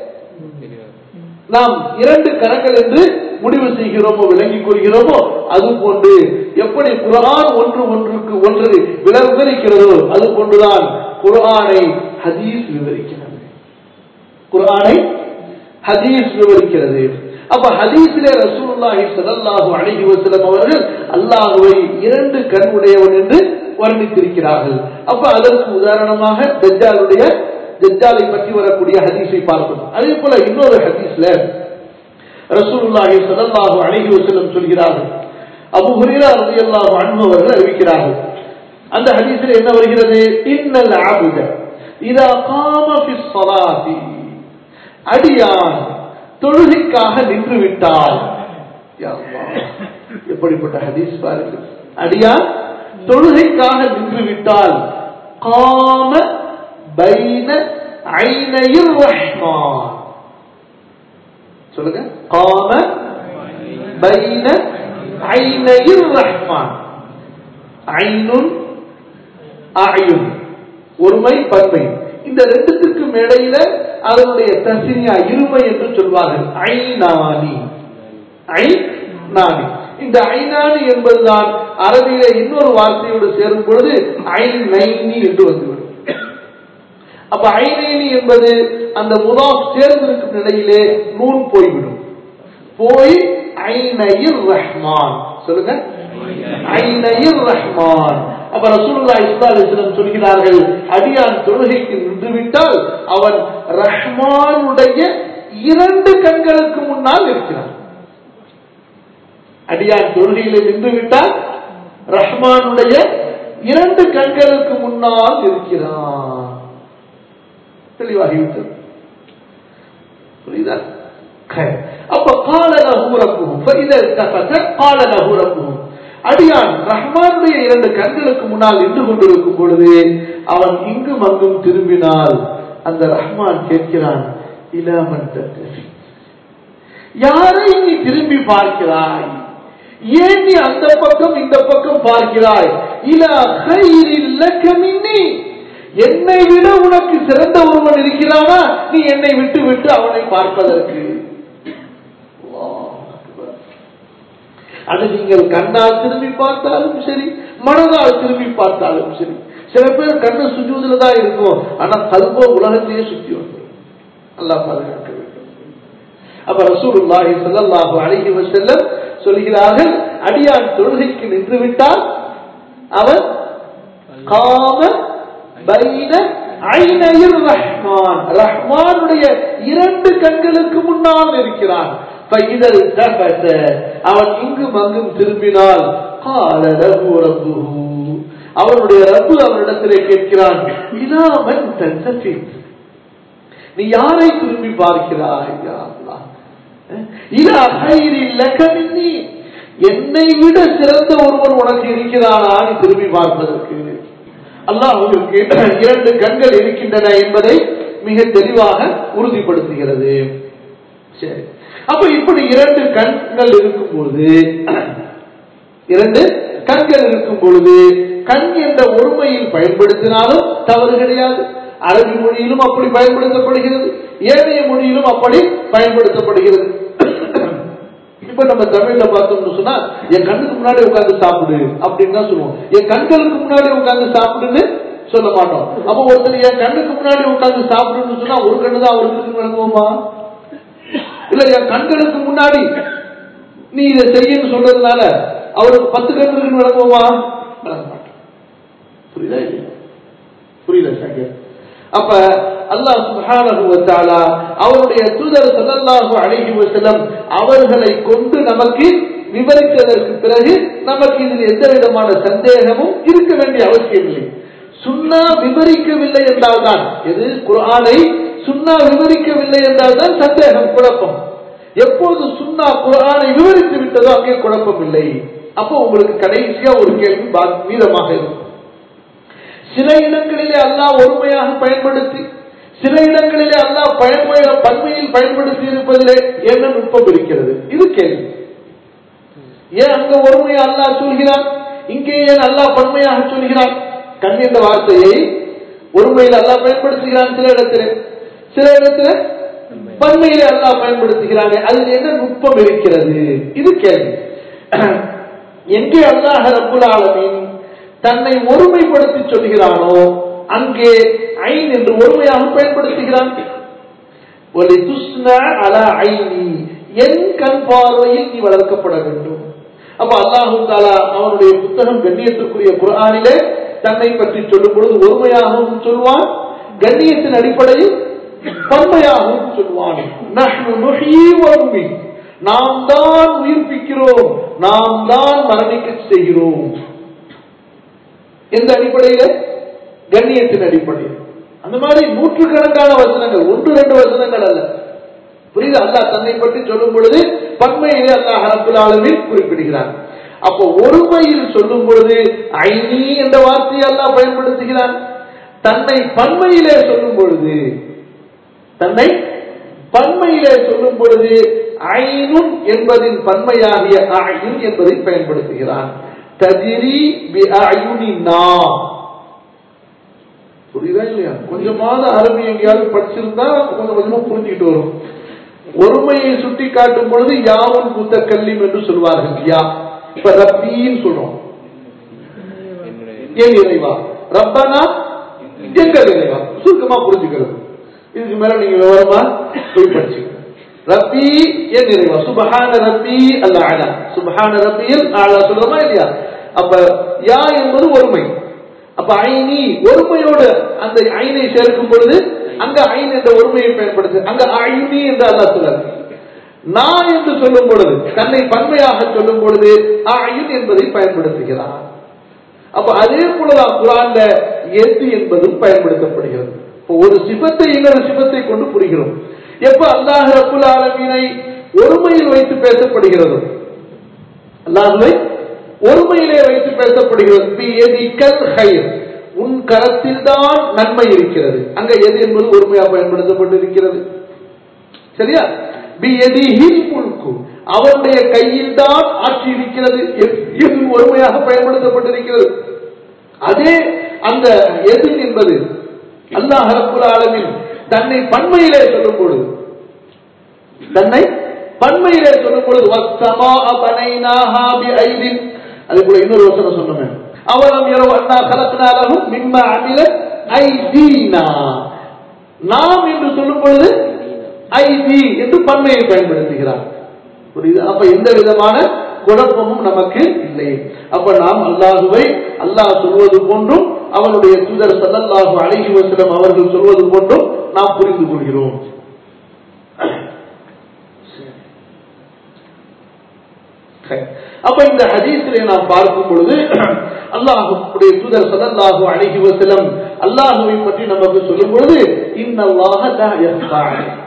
நாம் 2 கரங்கள் என்று முடிவு செய்கிறோமோ விளங்கிக் கொள்கிறோமோ, அதுபோன்று எப்படி குர்ஆன் ஒன்றுக்கு ஒன்று விவரிக்கிறதோ அதுபோன்றுதான் குர்ஆனை ஹதீஸ் விவரிக்கிறது. குர்ஆனை ஹதீஸ் விவரிக்கிறது. அப்ப ஹதீஸிலே ரசூலுல்லாஹி ஸல்லல்லாஹு அலைஹி வஸல்லம் அவர்கள் அல்லாஹ்வை 2 கண் உடையவன் என்று வர்ணித்திருக்கிறார்கள். அப்ப அதற்கு உதாரணமாக தஜ்ஜாலை பற்றி வரக்கூடிய ஹதீஸை பார்ப்போம். அதே போல இன்னொரு ஹதீஸ்ல ரசூலுல்லாஹி ஸல்லல்லாஹு அலைஹி வஸல்லம் சொல்கிறார்கள், அபூ ஹுரைரா রাদিয়াল্লাহு அன்ஹு அவர்கள் அறிவிக்கிறார்கள். அந்த ஹதீஸில் என்ன வருகிறது? இன்னல் அப்த இதா காம ஃபிஸ் ஸலாத்தி, அடியான் தொழுகைக்காக நின்று விட்டால், யா அல்லாஹ் எப்படிப்பட்ட ஹதீஸ் பாருங்கள், அடியான் தொழுகைக்காக நின்று விட்டால் காம பைன ஐனையிர் ரஹ்மான், சொல்லுங்க, காம பைன ஐனையிர் ரஹ்மான், ஐனுன் அயுன் ஒருமை பன்மை, இந்த ரெண்டுத்துக்கும் இடையில அதனுடைய தஸ்னியா இருமை என்று சொல்வார்கள். ஐநானி, ஐநானி, இந்த ஐநானி என்பதுதான் அரபியிலே இன்னொரு வார்த்தையோடு சேரும் பொழுது ஐனைனி என்று வந்துவிடும். அப்ப ஐனைனி என்பது அந்த முதாஃப் சேர்ந்திருக்கும் நிலையிலே நூன் போய்விடும், போய் ஐனையிர் ரஹ்மான், சொல்லுங்க, ஐனையிர் ரஹ்மான். அப்ப ரசூலுல்லாஹி ஸல்லல்லாஹு அலைஹி வஸல்லம் சொல்கிறார்கள், அடியான் தொழுகைக்கு நின்றுவிட்டால் அவன் ரஹ்மானுடைய 2 கண்களுக்கு முன்னால் இருக்கிறான். அடியான் தொழுகையிலே நின்றுவிட்டால் ரஹ்மானுடைய 2 கண்களுக்கு முன்னால் இருக்கிறான். தெளிவாகிவிட்டது. புரியுதா? அப்ப கால லஹு ரப்புஹு ஃபஇதா தஃபத கால லஹு ரப்புஹு, அடியான் ரஹ்மானுடைய இரண்டு கண்களுக்கு முன்னால் நின்று கொண்டிருக்கும் பொழுது அவன் இங்கும் அங்கும் திரும்பினால் அந்த ரஹ்மான் கேட்கிறான், இலா மன் தத்தஃபி, யாரை நீ திரும்பி பார்க்கிறாய், ஏன் நீ அந்த பக்கம் இந்த பக்கம் பார்க்கிறாய், இலா கைரில் லக மின்னி, என்னை விட உனக்கு சிறந்த ஒருவன் இருக்கிறானா நீ என்னை விட்டு விட்டு அவனை பார்ப்பதற்கு. அது நீங்கள் கண்ணால் திரும்பி பார்த்தாலும் சரி, மனதால் திரும்பி பார்த்தாலும் சரி. சில பேர் கண்ணு சுஜூதுல தான் இருக்கும், ஆனா கல்போ உலகத்தையே சுத்தி வந்துடும். அல்லாஹ் பாதுகாக்க வேண்டும். அப்ப ரசூலுல்லாஹி ஸல்லல்லாஹு அலைஹி வஸல்லம் சொல்கிறார்கள், அடியான் தொழுகைக்கு நின்று விட்டால் அவன் காம பைன ஐனையிர் ரஹ்மான், ரஹ்மானுடைய இரண்டு கண்களுக்கு முன்னால் இருக்கிறான். அவன் இங்கும் அங்கும் திரும்பினால் கால லஹு ரப்புஹு, அவனுடைய ரப்பு அவனிடத்திலே கேட்கிறான், இலா மன் தத்தஃபி, நீ யாரை திரும்பி பார்க்கிறாய், யா அல்லாஹ், இலா கைரில் லக மின்னி, என்னை விட சிறந்த ஒருவன் உனக்கு இருக்கிறானா நீ திரும்பி பார்ப்பதற்கு. அல்லாஹ்வுக்கு இரண்டு கண்கள் இருக்கின்றன என்பதை மிக தெளிவாக உறுதிப்படுத்துகிறது. சரி, அப்ப இப்படி இரண்டு கண்கள் இருக்கும் பொழுது கண் என்ற ஒருமையில் பயன்படுத்தினாலும் தவறு கிடையாது. அரபி மொழியிலும் அப்படி பயன்படுத்தப்படுகிறது, ஏனைய மொழியிலும் அப்படி பயன்படுத்தப்படுகிறது. இப்ப நம்ம தமிழ்ல பார்த்தோம்னு சொன்னா, என் கண்ணுக்கு முன்னாடி உட்கார்ந்து சாப்பிடு அப்படின்னு தான் சொல்லுவோம். என் கண்களுக்கு முன்னாடி உட்கார்ந்து சாப்பிடுன்னு சொல்ல மாட்டோம். அப்ப ஒருத்தர் என் கண்ணுக்கு முன்னாடி உட்கார்ந்து சாப்பிடுன்னு சொன்னா ஒரு கண்ணு தான் அவருக்கு விளங்குவோமா? இல்ல, என் கண்களுக்கு முன்னாடி நீ இதை செய்யன்னு சொல்றதுனால அவருக்கு 10 கண்களுக்கு விளங்குவோமா? புரியுதா இல்லையா? புரியல சார். அப்ப அல்லாஹ் சுப்ஹானஹு வ தஆலா அவருடைய தூதர் ஸல்லல்லாஹு அலைஹி வஸல்லம் அவர்களை கொண்டு நமக்கு விவரித்ததற்கு பிறகு நமக்கு இதில் எந்த விதமான சந்தேகமும் இருக்க வேண்டிய அவசியம் இல்லை. சுன்னா விவரிக்கவில்லை என்றால்தான், எது குர்ஆனை சுன்னா விவரிக்கவில்லை என்றால்தான் சந்தேகம், குழப்பம். எப்போது சுன்னா குர்ஆனை விவரித்து விட்டதோ அங்கே குழப்பம் இல்லை. அப்போ உங்களுக்கு கடைசியா ஒரு கேள்வி மீதமாக இருக்கும். சில இடங்களிலே அல்லாஹ் ஒருமையாக பயன்படுத்தி, சில இடங்களிலே அல்லாஹ் பன்மையில் பயன்படுத்தி இருப்பதிலே என்ன நுட்பம் இருக்கிறது? இது கேள்வி. ஏன் அங்க ஒருமையை அல்லாஹ் சொல்கிறான், இங்கே ஏன் அல்லாஹ் பன்மையாக சொல்கிறான்? கண் என்ற வார்த்தையை ஒருமையில் அல்லாஹ் பயன்படுத்துகிறான் சில இடத்துல பன்மையிலே அல்லாஹ் பயன்படுத்துகிறாங்க. அதில் என்ன நுட்பம் இருக்கிறது? இது கேள்வி. எங்கே அல்லாஹ் ரப்புல் ஆலமீன் தன்னை ஒருமைப்படுத்தி சொல்கிறானோ அங்கே ஐன் என்று ஒருமையாக பயன்படுத்துகிறான். என் கண் பார்வையில் நீ வளர்க்கப்பட வேண்டும். அப்ப அல்லாஹு தஆலா அவனுடைய புத்தகம் கண்ணியத்திற்குரிய குர்ஆனிலே தன்னை பற்றி சொல்லும் பொழுது ஒருமையாகவும் சொல்வான், கண்ணியத்தின் அடிப்படையில் பன்மையாகவும் சொல்வான். நாம் தான் உயிர்ப்பிக்கிறோம், நாம் தான் மரணிக்க செய்கிறோம். எந்த அடிப்படையில்? கண்ணியத்தின் அடிப்படையில். அந்த மாதிரி நூற்றுக்கணக்கான வசனங்கள், 1-2 வசனங்கள் அல்ல. புரியுது? அல்லாஹ் தன்னை பற்றி சொல்லும் பொழுது பன்மையிலே அல்லாஹ் ரப்புல் ஆலமீன் குறிப்பிடுகிறான். அப்போ ஒருமையில் சொல்லும் பொழுது ஐனி என்ற வார்த்தையை அல்லாஹ் பயன்படுத்துகிறான். தன்னை பன்மையிலே சொல்லும் பொழுது ஐனுன் என்பதின் பன்மையாகிய அய்ன் என்பதை பயன்படுத்துகிறான். தஜ்ரி பிஅயுனினா. புரியுதா இல்லையா? கொஞ்சமாவது அரபி எங்கேயாவது படிச்சிருந்தா கொஞ்சம் கொஞ்சமா புரிஞ்சுக்கிட்டு வரும். ஒருமையை சுட்டி காட்டும் பொழுது யாவுன் முத்தக்கல்லிம் என்று சொல்வார்கள். யா இப்ப ரப்பின்னு சொல்றோம், என் இறைவா. ரப்பனா எங்கள் இறைவா. சுருக்கமா புரிஞ்சுக்கிறது. இதுக்கு மேல நீங்க விவரமா போய் படிச்சுக்க. ரப்பி என் இறைவா. சுப்ஹான ரப்பி அல் அலா. சுப்ஹான ரப்பியில் அலா சொல்றோமா இல்லையா? அப்ப யா என்பது ஒருமை. அப்ப ஐனி ஒருமையோடு அந்த ஐனை சேர்க்கும் பொழுது அங்க ஐன் என்ற ஒருமையை பயன்படுத்து, அங்க ஐனி என்று அல்லாஹ் சொல்றார். நான் என்று சொல்லும் பொழுது, தன்னை பன்மையாக சொல்லும் பொழுது ஐன் என்பதை பயன்படுத்துகிறார். அப்ப அதே போலதான் குர்ஆன்ல எது என்பதும் பயன்படுத்தப்படுகிறது. ஒரு சிபத்தை இன்னொரு சிபத்தை கொண்டு புரிகிறோம். எப்ப அல்லாஹ் ரப்புல் ஆலமீனை ஒருமையில் வைத்து பேசப்படுகிறது, அல்லாஹ்வை ஒருமையிலே வைத்து பேசப்படுகிறது. பியதிகல் கைர், உன் கரத்தில் தான் நன்மை இருக்கிறது. அங்க எது என்பது ஒருமையாக பயன்படுத்தப்பட்டிருக்கிறது. சரியா? பியதிஹில் முல்கு, அவருடைய கையில் தான் ஆட்சி இருக்கிறது. எது ஒருமையாக பயன்படுத்தப்பட்டிருக்கிறது. அதே அந்த எது என்பது அல்லாஹ் ரப்புல் ஆலமீன் தன்னை பன்மையிலே சொல்லும் பொழுது, தன்னை பன்மையிலே சொல்லும் பொழுது வஸ்ஸமாஅ பனைனாஹா பிஐதின், அதுக்குள்ள இன்னொரு வசனம் சொன்னோமே, அவலம் யரவ் அன்னா கலக்னா லஹும் மிம்மா அமிலத் ஐதீனா, நாம் என்று சொல்லும் பொழுது ஐதி என்று பன்மையை பயன்படுத்துகிறார். புரியுது? அப்ப எந்த விதமான குழப்பமும் நமக்கு இல்லை. அப்ப நாம் அல்லாஹுவை அல்லாஹ் சொல்வது போன்றும் அவனுடைய தூதர் ஸல்லல்லாஹு அலைஹி வஸல்லம் அவர்கள் சொல்வது போன்றும் நாம் புரிந்து கொள்கிறோம். அப்ப இந்த ஹதீஸிலே நாம் பார்க்கும் பொழுது அல்லாஹ்வுடைய தூதர் ஸல்லல்லாஹு அலைஹி வஸல்லம் அல்லாஹ்வை பற்றி நமக்கு சொல்லும் பொழுது இன்னல்லாஹ லா யஸ்ஃபா,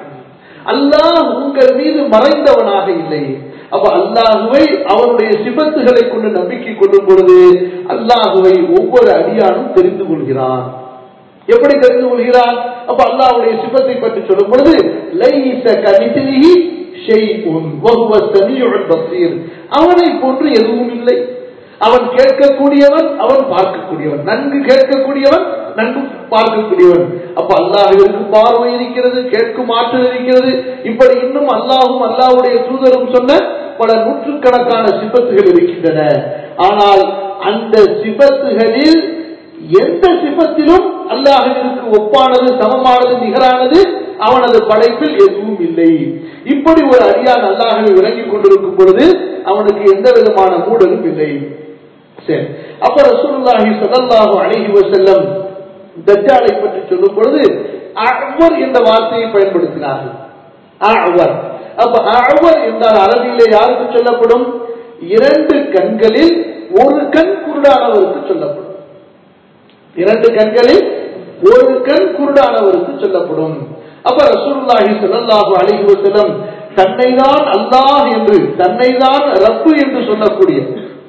அல்லாஹ் உங்கள் மீது மறைந்தவனாக இல்லை. அப்ப அல்லாஹுவை அவனுடைய சிபத்துகளை கொண்டு நம்பிக்கை கொள்ளும் பொழுது அல்லாஹுவை ஒவ்வொரு அடியானும் தெரிந்து கொள்கிறான். எப்படி தெரிந்து கொள்கிறான்? அப்ப அல்லாஹ்வுடைய சிபத்தை பற்றி சொல்லும் பொழுது லைஸ கமிஸ்லிஹி ஷைஉன் வஹுவ ஸமீஉல் பஸீர், அவனை போன்று எதுவும் இல்லை. அவன் கேட்கக்கூடியவன், அவன் பார்க்கக்கூடியவன், நன்கு கேட்கக்கூடியவன், நன்கு பார்க்கக்கூடியவன். அப்ப அல்லாஹ்விற்கு பார்வை இருக்கிறது, கேட்கும் ஆற்றல் இருக்கிறது. இப்படி இன்னும் அல்லாஹும் அல்லாஹ்வுடைய தூதரும் சொன்ன பல நூற்றுக்கணக்கான சிபத்துகள் இருக்கின்றன. ஆனால் அந்த சிபத்துகளில் எந்த சிபத்திலும் அல்லாஹ்விற்கு ஒப்பானது, சமமானது, நிகரானது அவனது படைப்பில் எதுவும் இல்லை. இப்படி ஒரு அடியான் அல்லாஹ்வை விளங்கிக் கொண்டிருக்கும் பொழுது அவனுக்கு எந்த விதமான மூடலும் இல்லை. சரி, அப்ப ரசூலுல்லாஹி ஸல்லல்லாஹு அலைஹி வஸல்லம் தஜ்ஜாலை பற்றி சொல்லும் பொழுது அஅவர் என்ற வார்த்தையை பயன்படுத்தினார்கள். அஅவர், அப்ப அஅவர் என்றால் அரபியிலே யாருக்கு சொல்லப்படும்? இரண்டு கண்களில் ஒரு கண் குருடானவருக்கு சொல்லப்படும். இரண்டு கண்களில் ஒரு கண் குருடானவருக்கு சொல்லப்படும். அப்ப ரசூலுல்லாஹி ஸல்லல்லாஹு அலைஹி வஸல்லம் தன்னைதான் அல்லாஹ் என்று, தன்னைதான் ரப்பு என்று சொல்லக்கூடிய,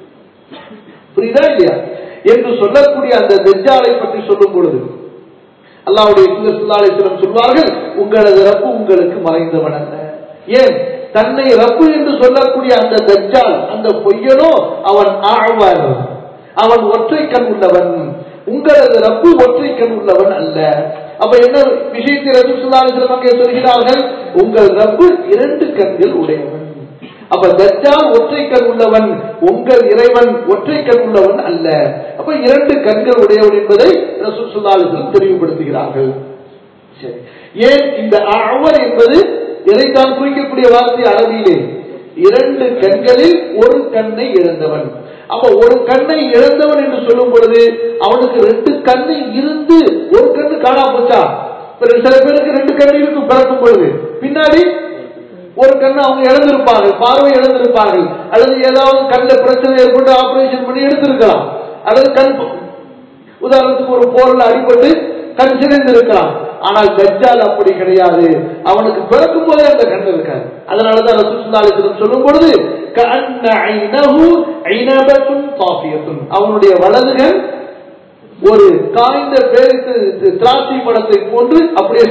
புரியுதா இல்லையா, என்று சொல்லக்கூடிய அந்த தஜ்ஜாலை பற்றி சொல்லும் பொழுது அல்லாஹ்வுடைய தூதர் ஸல்லல்லாஹு அலைஹி வஸல்லம் சொல்வார்கள், உங்களது ரப்பு உங்களுக்கு மறைந்தவன் அல்ல. ஏன்? தன்னை ரப்பு என்று சொல்லக்கூடிய அந்த தஜ்ஜால், அந்த பொய்யனோ அவன் அஅவர், அவன் ஒற்றை கண் உள்ளவன். உங்களது ரப்பு ஒற்றை கண் உள்ளவன் அல்ல. அப்ப என்ன விஷயத்தை ரசூல் ஸல்லல்லாஹு அலைஹி வஸல்லம் அங்கே சொல்கிறார்கள்? உங்கள் ரப்பு இரண்டு கண்கள் உடையவன். அப்ப தஜ்ஜால் ஒற்றை கண் உள்ளவன், உங்கள் இறைவன் ஒற்றை கண் உள்ளவன் அல்ல. அப்ப இரண்டு கண்கள் உடையவன் என்பதை ரசூல் ஸல்லல்லாஹு அலைஹி வஸல்லம் தெளிவுபடுத்துகிறார்கள். சரி, ஏன் இந்த அஅவர் என்பது எதைத்தான் குறிக்கக்கூடிய வார்த்தை அரபியிலே? இரண்டு கண்களில் ஒரு கண்ணை இழந்தவன். அப்ப ஒரு கண்ணை இழந்தவன் என்று சொல்லும் பொழுது அவனுக்கு ரெண்டு கண்ணு இருந்து ஒரு கண்ணு காணா போச்சா? சில பேருக்கு ரெண்டு கண்ணு இருக்கும் பிறக்கும் பொழுது, பின்னாடி ஒரு கண்ணு அவங்க இழந்திருப்பார்கள், பார்வை இழந்திருப்பார்கள், அல்லது ஏதாவது கண்ணில் பிரச்சனை ஏற்பட்டு ஆபரேஷன் பண்ணி எடுத்திருக்கலாம், அல்லது கண் உதாரணத்துக்கு ஒரு போரில் அடிபட்டு கண் சிதைந்து இருக்கலாம். ஆனால் தஜ்ஜால் அப்படி கிடையாது, அவனுக்கு பிறக்கும் போதே அந்த கண் இருக்காது. அதனாலதான் ரசூல் ஸல்லல்லாஹு அலைஹி வஸல்லம் சொல்லும் பொழுது கஅன்ன ஐனஹு ஐனபத்துன் தாஃபியத்துன், அவனுடைய வலதுகன் ஒரு காய்ந்த பேரித்து திராட்சை பழத்தை போன்று அப்படியே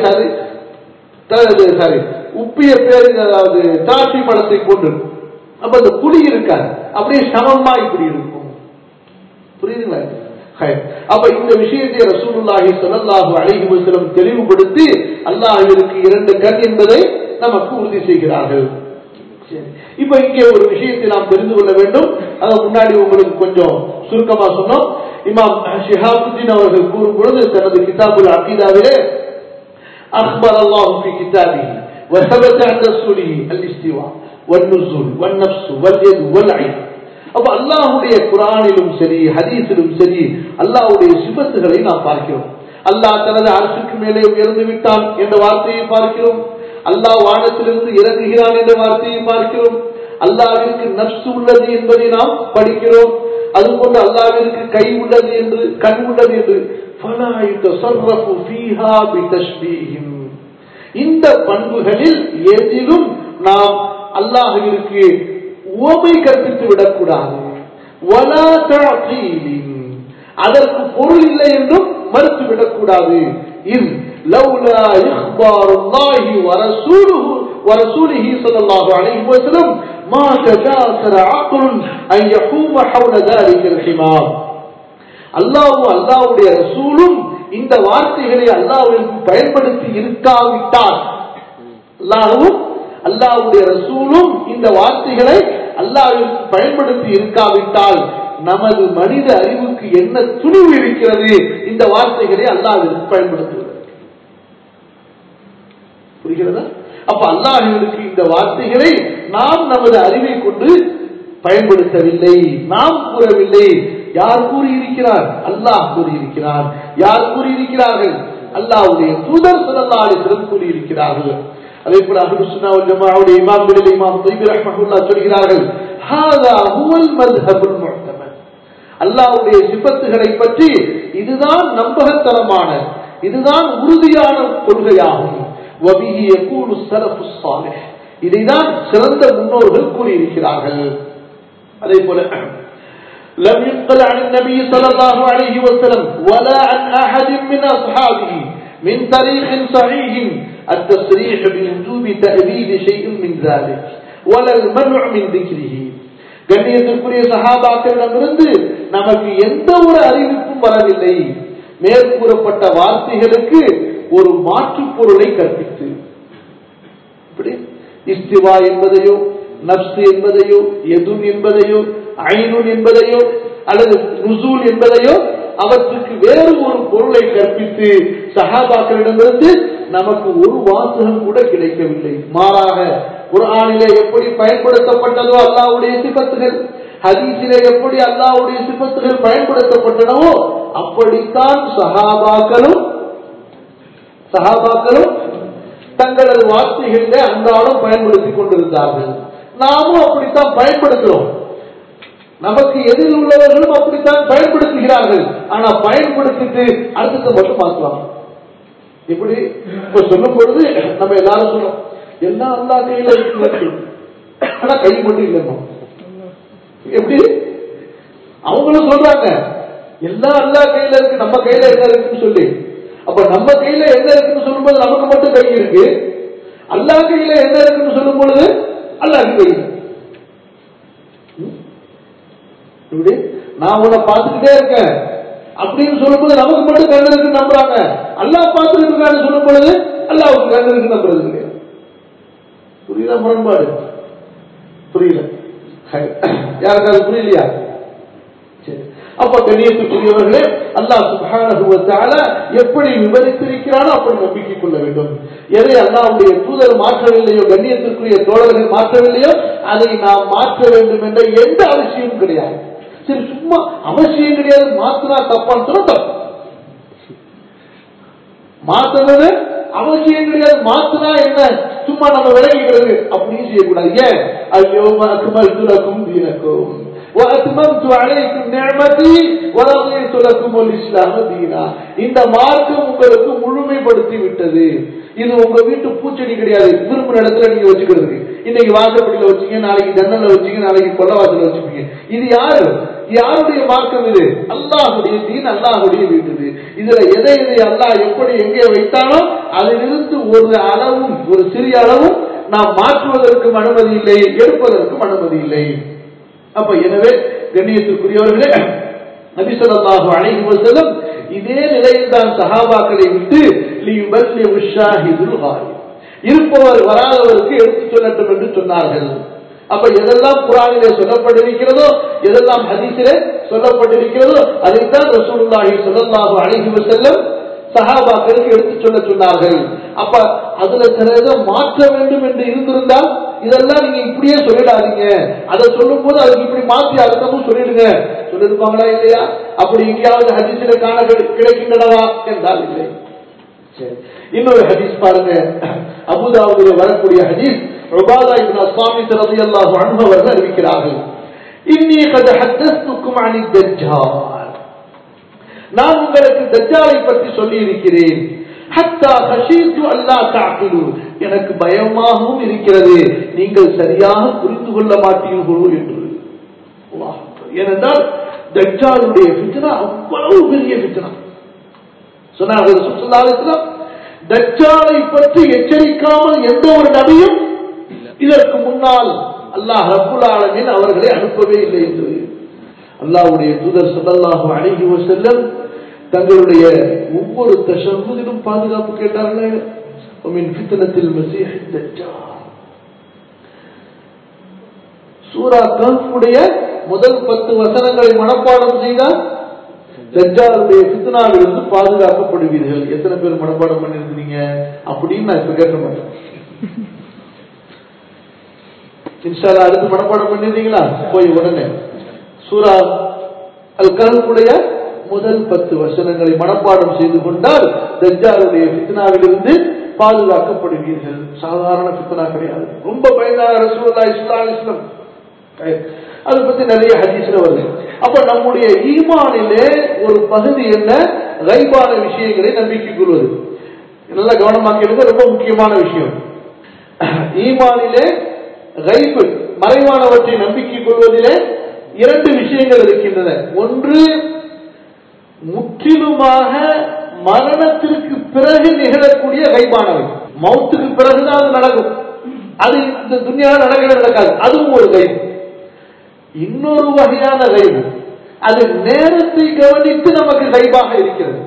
உப்பிய பேரு, அதாவது திராட்சை பழத்தை போன்று. அப்ப அந்த புளி இருக்காது, அப்படியே சமமா இப்படி இருக்கும். புரியுதுங்களா? அப்ப இந்த விஷயத்தை ரசூலுல்லாஹி ஸல்லல்லாஹு அலைஹி வஸல்லம் தெளிவுபடுத்தி அல்லாஹ்விற்கு இரண்டு கண் என்பதை நமக்கு உறுதி செய்கிறார்கள். இப்ப இங்கே ஒரு விஷயத்தை நாம் தெரிந்து கொள்ள வேண்டும். அதை முன்னாடி உங்களுக்கு கொஞ்சம் சுருக்கமா சொன்னோம். இமாம் ஷிஹாபுத்தீன் அவர்கள் கூறும் பொழுது தனது கிதாபுல் அகீதாவிலே அக்பர் அல்லாஹு ஃபி கிதாபிஹி வஸபத அன் ரசூலிஹி அல்-இஸ்திவா வன்-நுஸூல் வன்-நஃப்ஸ் வல்-யத் வல்-ஐன். அப்ப அல்லாஹ்வுடைய குர்ஆனிலும் சரி ஹதீஸிலும் சரி அல்லாஹ்வுடைய சிபத்துகளை நாம் பார்க்கிறோம். அல்லாஹ் தனது அர்ஷுக்கு மேலே உயர்ந்து விட்டான் என்ற வார்த்தையை பார்க்கிறோம். அல்லாஹ் வானத்திலிருந்து இறங்குகிறான் என்ற வார்த்தையை பார்க்கிறோம். அல்லாஹ்விற்கு நஃப்ஸ் உள்ளது என்பதை நாம் படிக்கிறோம். அதுபோன்று அல்லாஹ்விற்கு கை உள்ளது என்று, கண் உள்ளது என்று فلا يتصرف فيها بتشبيه. இந்த பண்புகளில் எதிலும் நாம் அல்லாஹ்விற்கு உவமை கற்பித்து விடக்கூடாது. வலா தஅதீலின், அதற்கு பொருள் இல்லை என்றும் மறுத்து விடக்கூடாது. இன் லவ்லா இக்பாருல்லாஹி வரசூலிஹி ஸல்லல்லாஹு அலைஹி வஸல்லம் மா தஜாஸர அக்லுன் அன் யஹூம ஹவுல தாலிகல் ஹிமாம். அல்லாஹ்வுடைய ரசூலும் இந்த வார்த்தைகளை அல்லாஹ்விற்கு பயன்படுத்தி இருக்காவிட்டால், அல்லாஹ்வுடைய ரசூலும் இந்த வார்த்தைகளை அல்லாஹ்விற்கு பயன்படுத்தி இருக்காவிட்டால் நமது மனித அறிவுக்கு என்ன துணிவு இருக்கிறது இந்த வார்த்தைகளை அல்லாஹ்விற்கு பயன்படுத்துவது? புரிகிறதா? அப்ப அல்லாஹ்விற்கு இந்த வார்த்தைகளை நாம் நமது அறிவை கொண்டு பயன்படுத்தவில்லை, நாம் கூறவில்லை. யார் கூறியிருக்கிறார்? அல்லாஹ் கூறியிருக்கிறார். யார் கூறியிருக்கிறார்கள்? அல்லாஹ்வுடைய தூதர் ஸல்லல்லாஹு அலைஹி வஸல்லம் கூறியிருக்கிறார்கள். அதேபோல அஹ்லுஸ் சுன்னah வல் ஜமாஅவுடைய இமாம்கள் இமாம் தைபி ரஹ்மத்துல்லாஹ் சொல்கிறார்கள், ஹாதா ஹுவல் மذهபுல் முஅ்தமத். அல்லாஹ்வுடைய சிஃபத்துகளை பற்றி இதுதான் நம்பகத்தரமான, இதுதான் உறுதியான கொள்கையாகும். வபிஹி யகூலு ஸலஃபுஸ் ஸாலிஹ், இதைதான் சிறந்த முன்னோர்கள் கூறியிருக்கிறார்கள். அதேபோல لم ينقل عن النبي صلى الله عليه وسلم ولا عن أحد من أصحابه من طريق صحيح التصريح بوجوب تأبيد شيء من ذلك ولا المنع من ذكره. கண்ணியத்திற்குரிய சஹாபாக்களிடமிருந்து நமக்கு எந்த ஒரு அறிவிப்பும் வரவில்லை மேற்கூறப்பட்ட வார்த்தைகளுக்கு ஒரு மாற்று பொருளை கற்பித்து. இப்படி இஸ்திவா என்பதையோ, நப்ஸ் என்பதையோ, யதுன் என்பதையோ, ஐனுன் என்பதையோ அல்லது நுசூல் என்பதையோ அவற்றுக்கு வேறு ஒரு பொருளை கற்பித்து சஹாபாக்களிடமிருந்து நமக்கு ஒரு வாசகம் கூட கிடைக்கவில்லை. மாறாக குர்ஆனிலே எப்படி பயன்படுத்தப்பட்டதோ அல்லாஹ்வுடைய சிஃபத்துகள், ஹதீஸிலே எப்படி அல்லாஹ்வுடைய சிஃபத்துகள் பயன்படுத்தப்பட்டனவோ அப்படித்தான் சஹாபாக்களும் தங்களது வார்த்தைகளிலே அன்றாடம் பயன்படுத்திக் கொண்டிருந்தார்கள். நாமும் அப்படித்தான் பயன்படுத்துகிறோம். நமக்கு எதில் உள்ளவர்களும் அப்படித்தான் பயன்படுத்துகிறார்கள். ஆனா பயன்படுத்திட்டு அடுத்த மட்டும் மாற்றுவாங்க. இப்படி இப்ப சொல்லும் பொழுது நம்ம எல்லாரும் சொல்றோம், எல்லாம் அல்லாஹ் கையில இருக்கு, ஆனா கை மட்டும் இல்லைன்னா எப்படி? அவங்களும் சொல்றாங்க எல்லாம் அல்லாஹ் கையில இருக்கு, நம்ம கையில என்ன இருக்குன்னு சொல்லி. அப்ப நம்ம கையில என்ன இருக்குன்னு சொல்லும் போது நமக்கு மட்டும் கை இருக்கு, அல்லாஹ் கையில என்ன இருக்குன்னு சொல்லும் பொழுது அல்லாஹ் கை. இப்படி நான் உன்னை பார்த்துக்கிட்டே இருக்கேன் அப்படின்னு சொல்லும் போது நமக்கு மட்டும் கண்ணு இருக்குன்னு நம்புறாங்க, அல்லாஹ் பார்த்துட்டு இருக்கான்னு சொல்லும் பொழுது அல்லாஹ்வுக்கு கண்ணு இருக்குன்னு நம்புறது கிடையாது. புரியுதா முரண்பாடு? புரியல யாருக்காவது புரியலையா? சரி, அப்ப கண்ணியத்துக்குரியவர்களே, அல்லாஹ் சுப்ஹானஹு வ தஆலா எப்படி விவரித்திருக்கிறானோ அப்படி நம்பிக்கை கொள்ள வேண்டும். எதை அல்லாஹ்வுடைய தூதர் மாற்றவில்லையோ, கண்ணியத்திற்குரிய தோழர்கள் மாற்றவில்லையோ அதை நாம் மாற்ற வேண்டும் என்ற எந்த அவசியமும் கிடையாது. சரி, சும்மா அவசியம் கிடையாது, மாத்தினா தப்பான்னு சொன்னா தப்பு. மாத்தது அவசியம் கிடையாது, மாத்தினா என்ன சும்மா நம்ம விலகிக்கிறது அப்படின்னு செய்யக்கூடாது. ஏன்? அல்யௌம அக்மல்து லக்கும் தீனக்கும் وَأَتْمَمْتُ عَلَيْكُمْ نِعْمَتِي وَرَضِيتُ لَكُمُ الْإِسْلَامَ دِينًا. இந்த மார்க்கம் உங்களுக்கு முழுமைப்படுத்தி விட்டது. இது உங்க வீட்டு பூச்செடி கிடையாது, விரும்புற இடத்துல நீங்க வச்சுக்கிறதுக்கு. இன்னைக்கு வாசப்படியில வச்சீங்க, நாளைக்கு ஜன்னல்ல வச்சீங்க, நாளைக்கு கொல்லவாசல வச்சுப்பீங்க. இது யாருடைய மார்க்கம்? இது அல்லாஹ்வுடைய தீன், அல்லாஹ்வுடைய வீட்டு. இதுல எதை அல்லாஹ் எப்படி எங்கே வைத்தானோ அதிலிருந்து ஒரு அளவும், ஒரு சிறிய அளவும் நாம் மாற்றுவதற்கும் அனுமதி இல்லை, எடுப்பதற்கும் அனுமதி இல்லை. அப்ப எனவே கண்ணியத்திற்குரியவர்களே, நபி ஸல்லல்லாஹு அலைஹி வஸல்லம் இதே நிலையில் தான் சஹாபாக்களை விட்டு லியுபல்லிகு ஷாஹிதுல் காயிப், இருப்பவர் வராதவருக்கு எடுத்துச் சொல்லட்டும் என்று சொன்னார்கள். அப்ப எதெல்லாம் குர்ஆனிலே சொல்லப்பட்டிருக்கிறதோ, எதெல்லாம் ஹதீஸிலே சொல்லப்பட்டிருக்கிறதோ அதைத்தான் ரசூலுல்லாஹி ஸல்லல்லாஹு அலைஹி வஸல்லம் சஹாபாக்களுக்கு எடுத்துச் சொல்ல சொன்னார்கள். அப்ப அதுல சிலதை மாற்ற வேண்டும் என்று இருந்திருந்தால் இதெல்லாம் நீங்க இப்படியே சொல்லிடாதீங்க, அதை சொல்லும் போது அதுக்கு இப்படி மாற்றி அர்த்தமும் சொல்லிடுங்க, சொல்லிருப்பாங்களா இல்லையா? அப்படி எங்கேயாவது ஹதீஸிலே காண கிடைக்கின்றனவா என்றால் இல்லை. சரி, இன்னொரு ஹதீஸ் பாருங்க, அபூதாவுதிலே வரக்கூடிய ஹதீஸ். உபாதா இப்னு அஸ்ஸாமித் ரலியல்லாஹு அன்ஹு அவர்கள் அறிவிக்கிறார்கள், இன்னி கத் ஹத்தஸ்துக்கும் அனி தஜ்ஜால். நான் உங்களுக்கு தஜ்ஜாலை பற்றி சொல்லி இருக்கிறேன். ஹத்தா ஹஷீது அல்லா தஅகிலு, எனக்கு பயமாகவும் இருக்கிறது நீங்கள் சரியாக புரிந்து கொள்ள மாட்டீர்களோ என்று. அல்லாஹ், ஏனென்றால் தஜ்ஜாலுடைய ஃபித்னா அவ்வளவு பெரிய ஃபித்னா. சொன்னார்கள் ரசூல் ஸல்லல்லாஹு அலைஹி வஸல்லம், தஜ்ஜாலை பற்றி எச்சரிக்காமல் எந்த ஒரு நபியும் இதற்கு முன்னால் அல்லாஹ் ரப்புல் ஆலமீன் அவர்களை அனுப்பவே இல்லை என்று. அல்லாஹ்வுடைய தூதர் ஸல்லல்லாஹு அலைஹி வஸல்லம் தங்களுடைய ஒவ்வொரு தஷஹுதிலும் பாதுகாப்பு கேட்டார்கள். மின் ஃபித்னத்தில் மஸீஹ் தஜ்ஜால். சூரா கஹ்ஃபுடைய முதல் 10 வசனங்களை மனப்பாடம் செய்தால் தஜ்ஜாலுடைய ஃபித்னாவிலிருந்து பாதுகாக்கப்படுவீர்கள். எத்தனை பேர் மனப்பாடம் பண்ணிருக்கீங்க அப்படின்னு நான் இப்ப கேட்க மாட்டேன். இன்ஷா அல்லாஹ் அடுத்து மனப்பாடம் பண்ணிருந்தீங்களா? போய் உடனே சூரா அல் கஹ்ஃபுடைய முதல் 10 வசனங்களை மனப்பாடம் செய்து கொண்டால் தஜ்ஜாலுடைய ஃபித்னாவிலிருந்து பாதுகாக்கப்படுவீர்கள். சாதாரண ஃபித்னா கிடையாது. ரொம்ப பயந்தாங்க ரசூலுல்லாஹி ஸல்லல்லாஹு அலைஹி வஸல்லம். அதை பத்தி நிறைய ஹதீஸ்ல வருது. அப்ப நம்முடைய ஈமானிலே ஒரு பகுதி என்ன? கைபான விஷயங்களை நம்பிக்கை கொள்வது. நல்லா கவனமாக்கிறது ரொம்ப முக்கியமான விஷயம். ஈமானிலே கைபு மறைவானவற்றை நம்பிக்கை கொள்வதிலே 2 விஷயங்கள் இருக்கின்றன. ஒன்று, முற்றிலுமாக மரணத்திற்கு பிறகு நிகழக்கூடிய கைபானவை. மௌத்துக்கு பிறகுதான் அது நடக்கும். அது இந்த துன்யாவில் நடக்கவே நடக்காது. அதுவும் ஒரு கைபு. இன்னொரு வகையான கைபு, அது நேரத்தை கவனித்து நமக்கு கைபாக இருக்கிறது.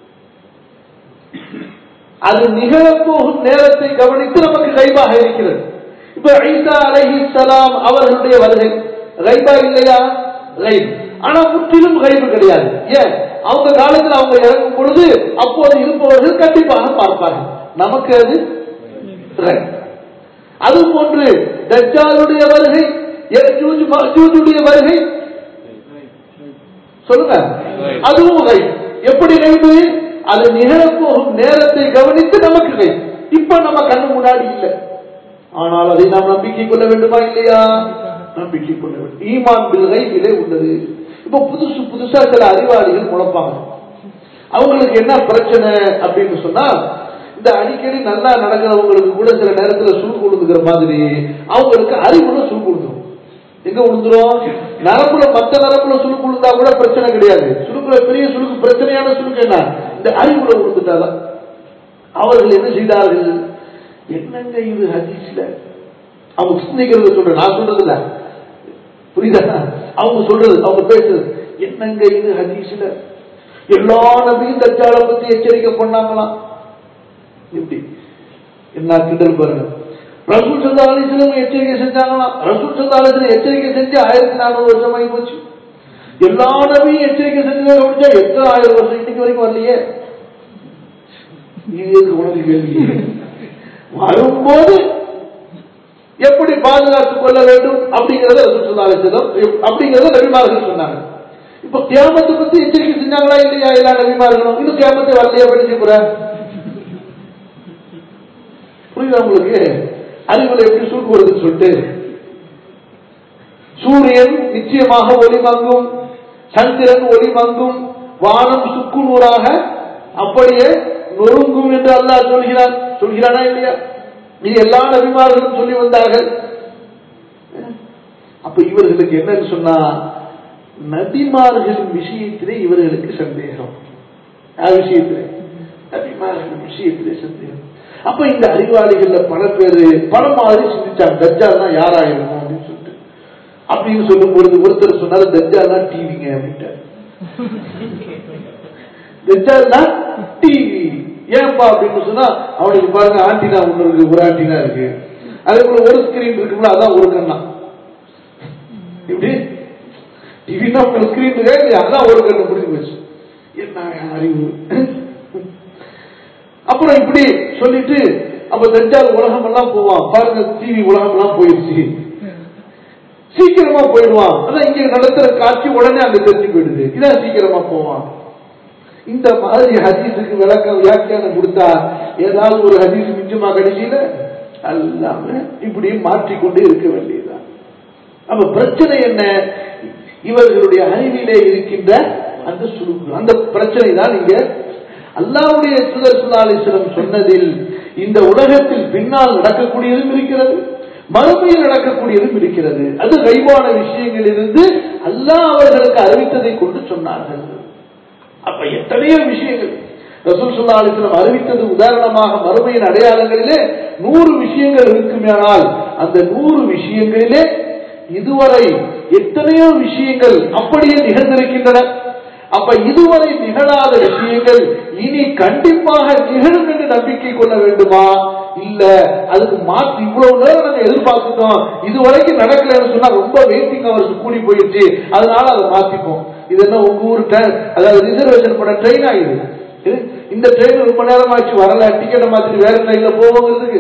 அது நிகழப்போகும் நேரத்தை கவனித்து நமக்கு கைபாக இருக்கிறது. இப்ப ஈசா அலைஹிஸ்ஸலாம் அவர்களுடைய வருகை கைபா இல்லையா? கைப். ஆனா முற்றிலும் கைபு கிடையாது. ஏன்? அவங்க காலத்தில் அவங்க இறங்கும் பொழுது அப்போது இருப்பவர்கள் கண்டிப்பாக பார்ப்பார்கள். நமக்கு அது கைப். அது போன்று தஜ்ஜாலுடைய வருகை, யஜூஜ் மஜூஜுடைய வருகை சொல்லுங்க, அதுவும் கைப். எப்படி கைப்? அது நிகழப்போகும் நேரத்தை கவனித்து நமக்கு கைப். இப்ப நம்ம கண்ணு முன்னாடி இல்லை, ஆனால் அதை நாம் நம்பிக்கை கொள்ள வேண்டுமா இல்லையா? நம்பிக்கை கொள்ள வேண்டும். ஈமான் பில் கைபிலே உள்ளது. இப்ப புதுசா சில அறிவாளிகள் முளைப்பாங்க. அவங்களுக்கு என்ன பிரச்சனை அப்படின்னு சொன்னா, இந்த அடிக்கடி நல்லா நடக்கிறவங்களுக்கு கூட சில நேரத்தில் சுருக்கு விழுந்துக்கிற மாதிரி அவங்களுக்கு அறிவுல சுருக்கு விழுந்துரும். எங்க விழுந்துரும்? நரம்புல, மற்ற நரம்புல சுருக்கு விழுந்தா கூட பிரச்சனை கிடையாது. சுருக்குல பெரிய சுருக்கு, பிரச்சனையான சுருக்கு என்ன? இந்த அறிவுல விழுந்துட்டாதான். அவர்கள் என்ன செய்தார்கள்? என்னங்க இது ஹதீஸ்ல அவங்க சிந்திக்கிறது சொல்ற, நான் சொல்றது இல்ல, புரியுதா? அவங்க சொல்றது, அவங்க பேசுறது, என்னங்க இது ஹதீஸ்ல எல்லா நபியும் தஜ்ஜாலை பத்தி எச்சரிக்கை பண்ணாங்களாம். இப்படி என்ன கிண்டல் பாருங்க. ரசூல் ஸல்லல்லாஹு அலைஹி வஸல்லம் எச்சரிக்கை செஞ்சாங்களாம். ரசூல் ஸல்லல்லாஹு அலைஹி வஸல்லம் எச்சரிக்கை செஞ்சு 1400 வருஷம் ஆகி போச்சு. எல்லா நபியும் எச்சரிக்கை செஞ்சதை கவனிச்சா எத்தனை 1000 வருஷம் இன்னைக்கு வரைக்கும் வரலையே. இது உனக்கு கேள்வி. வரும்போது எப்படி பாதுகாத்துக் கொள்ள வேண்டும் அப்படிங்கறத ரசூல் ஸல்லல்லாஹு அலைஹி வஸல்லம் அப்படிங்கறத நபிமார்கள் சொன்னாங்க. இப்ப கியாமத்தை பத்தி எச்சரிக்கை செஞ்சாங்களா இல்லையா எல்லா நபிமார்களும்? இன்னும் கியாமத்தை வரலையா? படிச்சு போற புரியுதா உங்களுக்கு? அறிவுல எப்படி சுருக்கு வருதுன்னு சொல்லிட்டு. சூரியன் நிச்சயமாக ஒளி மங்கும், சந்திரன் ஒளி மங்கும், வானம் சுக்குநூறாக அப்படியே நொறுங்கும் என்று அல்லாஹ் சொல்கிறான். சொல்கிறானா இல்லையா? இது எல்லா நபிமார்களும் சொல்லி வந்தார்கள். அப்ப இவர்களுக்கு என்னன்னு சொன்னா, நபிமார்களின் விஷயத்திலே இவர்களுக்கு சந்தேகம். விஷயத்திலே நபிமார்களின் விஷயத்திலே சந்தேகம். அப்ப இந்த அறிவாளிகள்ல பல பேரு பல மாதிரி சிந்திச்சாங்க, தஜ்ஜால்னா யாரா இருக்கும் அப்படின்னு சொல்லிட்டு. அப்படின்னு சொல்லும் பொழுது ஒருத்தர் சொன்னாரு, தஜ்ஜால்னா டிவிங்க அப்படின்ட்டார். தஜ்ஜால்னா டிவி. ஏன்பா அப்படின்னு சொன்னா, அவனுக்கு பாருங்க ஆண்டினா ஒண்ணு இருக்கு, ஒரு ஆண்டினா இருக்கு, அதே போல ஒரு ஸ்கிரீன் இருக்குங்களா, அதான் ஒரு கண்ணா. இப்படி டிவினா ஒரு ஸ்கிரீன் இருக்கு, அதான் ஒரு கண்ணு முடிஞ்சு போச்சு. என்ன அறிவு! அப்புறம் இப்படி சொல்லிட்டு அப்ப தஜ்ஜால் உலகம் எல்லாம் போவான் பாருங்க, டிவி உலகம் எல்லாம் போயிடுச்சு, சீக்கிரமா போயிடுவான். அதான் இங்க நடத்துற காட்சி உடனே அங்க தெரிஞ்சு போயிடுது, இதான் சீக்கிரமா போவான். இந்த மாதிரி ஹதீஸுக்கு விளக்கம் வியாக்கியானம் கொடுத்தா ஏதாவது ஒரு ஹதீஸ் மிச்சமா கடைசியில எல்லாமே இப்படி மாற்றிக்கொண்டே இருக்க வேண்டியதுதான். அப்ப பிரச்சனை என்ன? இவர்களுடைய அறிவிலே இருக்கின்ற அந்த சுலுக்கு, அந்த பிரச்சனை தான் இங்க அல்லாஹ்வுடைய தூதர் ஸல்லல்லாஹு அலைஹி வஸல்லம் சொன்னதில் இந்த உலகத்தில் பின்னால் நடக்கக்கூடியதும் இருக்கிறது, மறுமையில் நடக்கக்கூடியதும் இருக்கிறது. அது கைவான விஷயங்களிலிருந்து அல்லாஹ் அவர்களுக்கு அறிவித்ததை கொண்டு சொன்னார்கள். அப்ப எத்தனையோ விஷயங்கள் ரசூல் ஸல்லல்லாஹு அலைஹி வஸல்லம் அறிவித்தது. உதாரணமாக மறுமையின் அடையாளங்களிலே 100 விஷயங்கள் இருக்குமானால் அந்த 100 விஷயங்களிலே இதுவரை எத்தனையோ விஷயங்கள் அப்படியே நிகழ்ந்திருக்கின்றன. அப்ப இதுவரை நிகழாத விஷயங்கள் இனி கண்டிப்பாக நிகழும் என்று நம்பிக்கை கொள்ள வேண்டுமா? இல்ல அதுக்கு மாற்றி இவ்வளவு நேரம் நாங்க எதிர்பார்த்துட்டோம், இதுவரைக்கும் நடக்கலன்னு சொன்னா ரொம்ப வெயிட்டிங் அவருக்கு கூடி போயிடுச்சு, அதனால அதை மாத்திப்போம். இது என்ன உங்க ஊர் அதாவது ரிசர்வேஷன் பண்ண ட்ரெயின் ஆகுது, இந்த ட்ரெயின் ரொம்ப நேரம் ஆச்சு வரல, டிக்கெட்டை மாத்திட்டு வேற ட்ரெயின்ல போவோங்கிறதுக்கு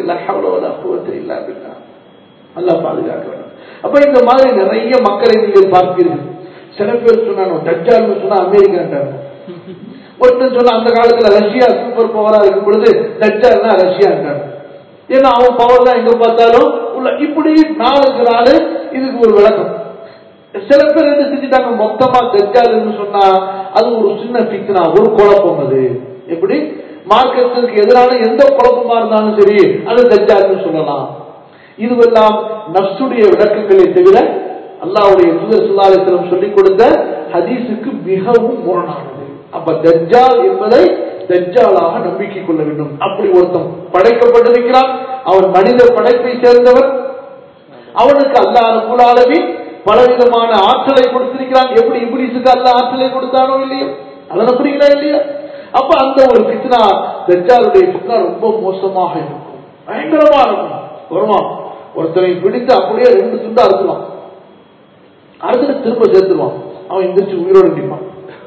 நல்லா பாதுகாக்க வேண்டும். அப்ப இந்த மாதிரி நிறைய மக்களை நீங்கள் பார்ப்பீர்கள். சில பேர் சொன்னானோ டச்சால்னு சொன்னா அமெரிக்கான்ட்டாங்க, ஒருத்தன் சொன்னா அந்த காலத்துல ரஷ்யா சூப்பர் பவரா இருக்கும் பொழுது டச்சால்னா ரஷ்யான்ட்டாங்க. ஏன்னா அவன் பவர் தான் எங்க பார்த்தாலும் உள்ள. இப்படி நாளுக்கு நாள் இதுக்கு ஒரு விளக்கம். சில பேர் என்ன செஞ்சுட்டாங்க, மொத்தமா தஜ்ஜால்னு சொன்னா அது ஒரு சின்ன ஃபித்னா, ஒரு குழப்பம். அது எப்படி மார்க்கெட்டுக்கு எதிரான எந்த குழப்பமா இருந்தாலும் சரி அது தஜ்ஜால்னு சொல்லலாம். இதுவெல்லாம் நஃப்ஸுடைய விளக்கங்களை தவிர அல்லாஹ்வுடைய தூதர் ஸல்லல்லாஹு அலைஹி வஸல்லம் சொல்லிக் கொடுத்த ஹதீஸுக்கு மிகவும் முரணானது. அப்ப தஜ்ஜால் என்பதை தஜ்ஜாலாக நம்பிக்கை கொள்ள வேண்டும். அப்படி ஒருத்தன் படைக்கப்பட்டிருக்கிறான், அவன் மனித படைப்பை சேர்ந்தவன், அவனுக்கு அல்லாஹ் ரப்பல் ஆலமீன் பலவிதமான ஆற்றலை கொடுத்திருக்கிறான். எப்படி இப்லீஸுக்கு அல்லாஹ் ஆற்றலை கொடுத்தானோ இல்லையோ, அதை நம்புறீங்களா இல்லையா? அப்ப அந்த ஒரு ஃபித்னா, தஜ்ஜாலுடைய ஃபித்னா ரொம்ப மோசமாக இருக்கும், பயங்கரமா இருக்கும். வருவான், ஒருத்தனை பிடித்து அப்படியே 2 துண்டா அறுத்துவான், அறுத்துட்டு திரும்ப சேர்த்துருவான், அவன் எந்திரிச்சு உயிரோடு நிற்பான்.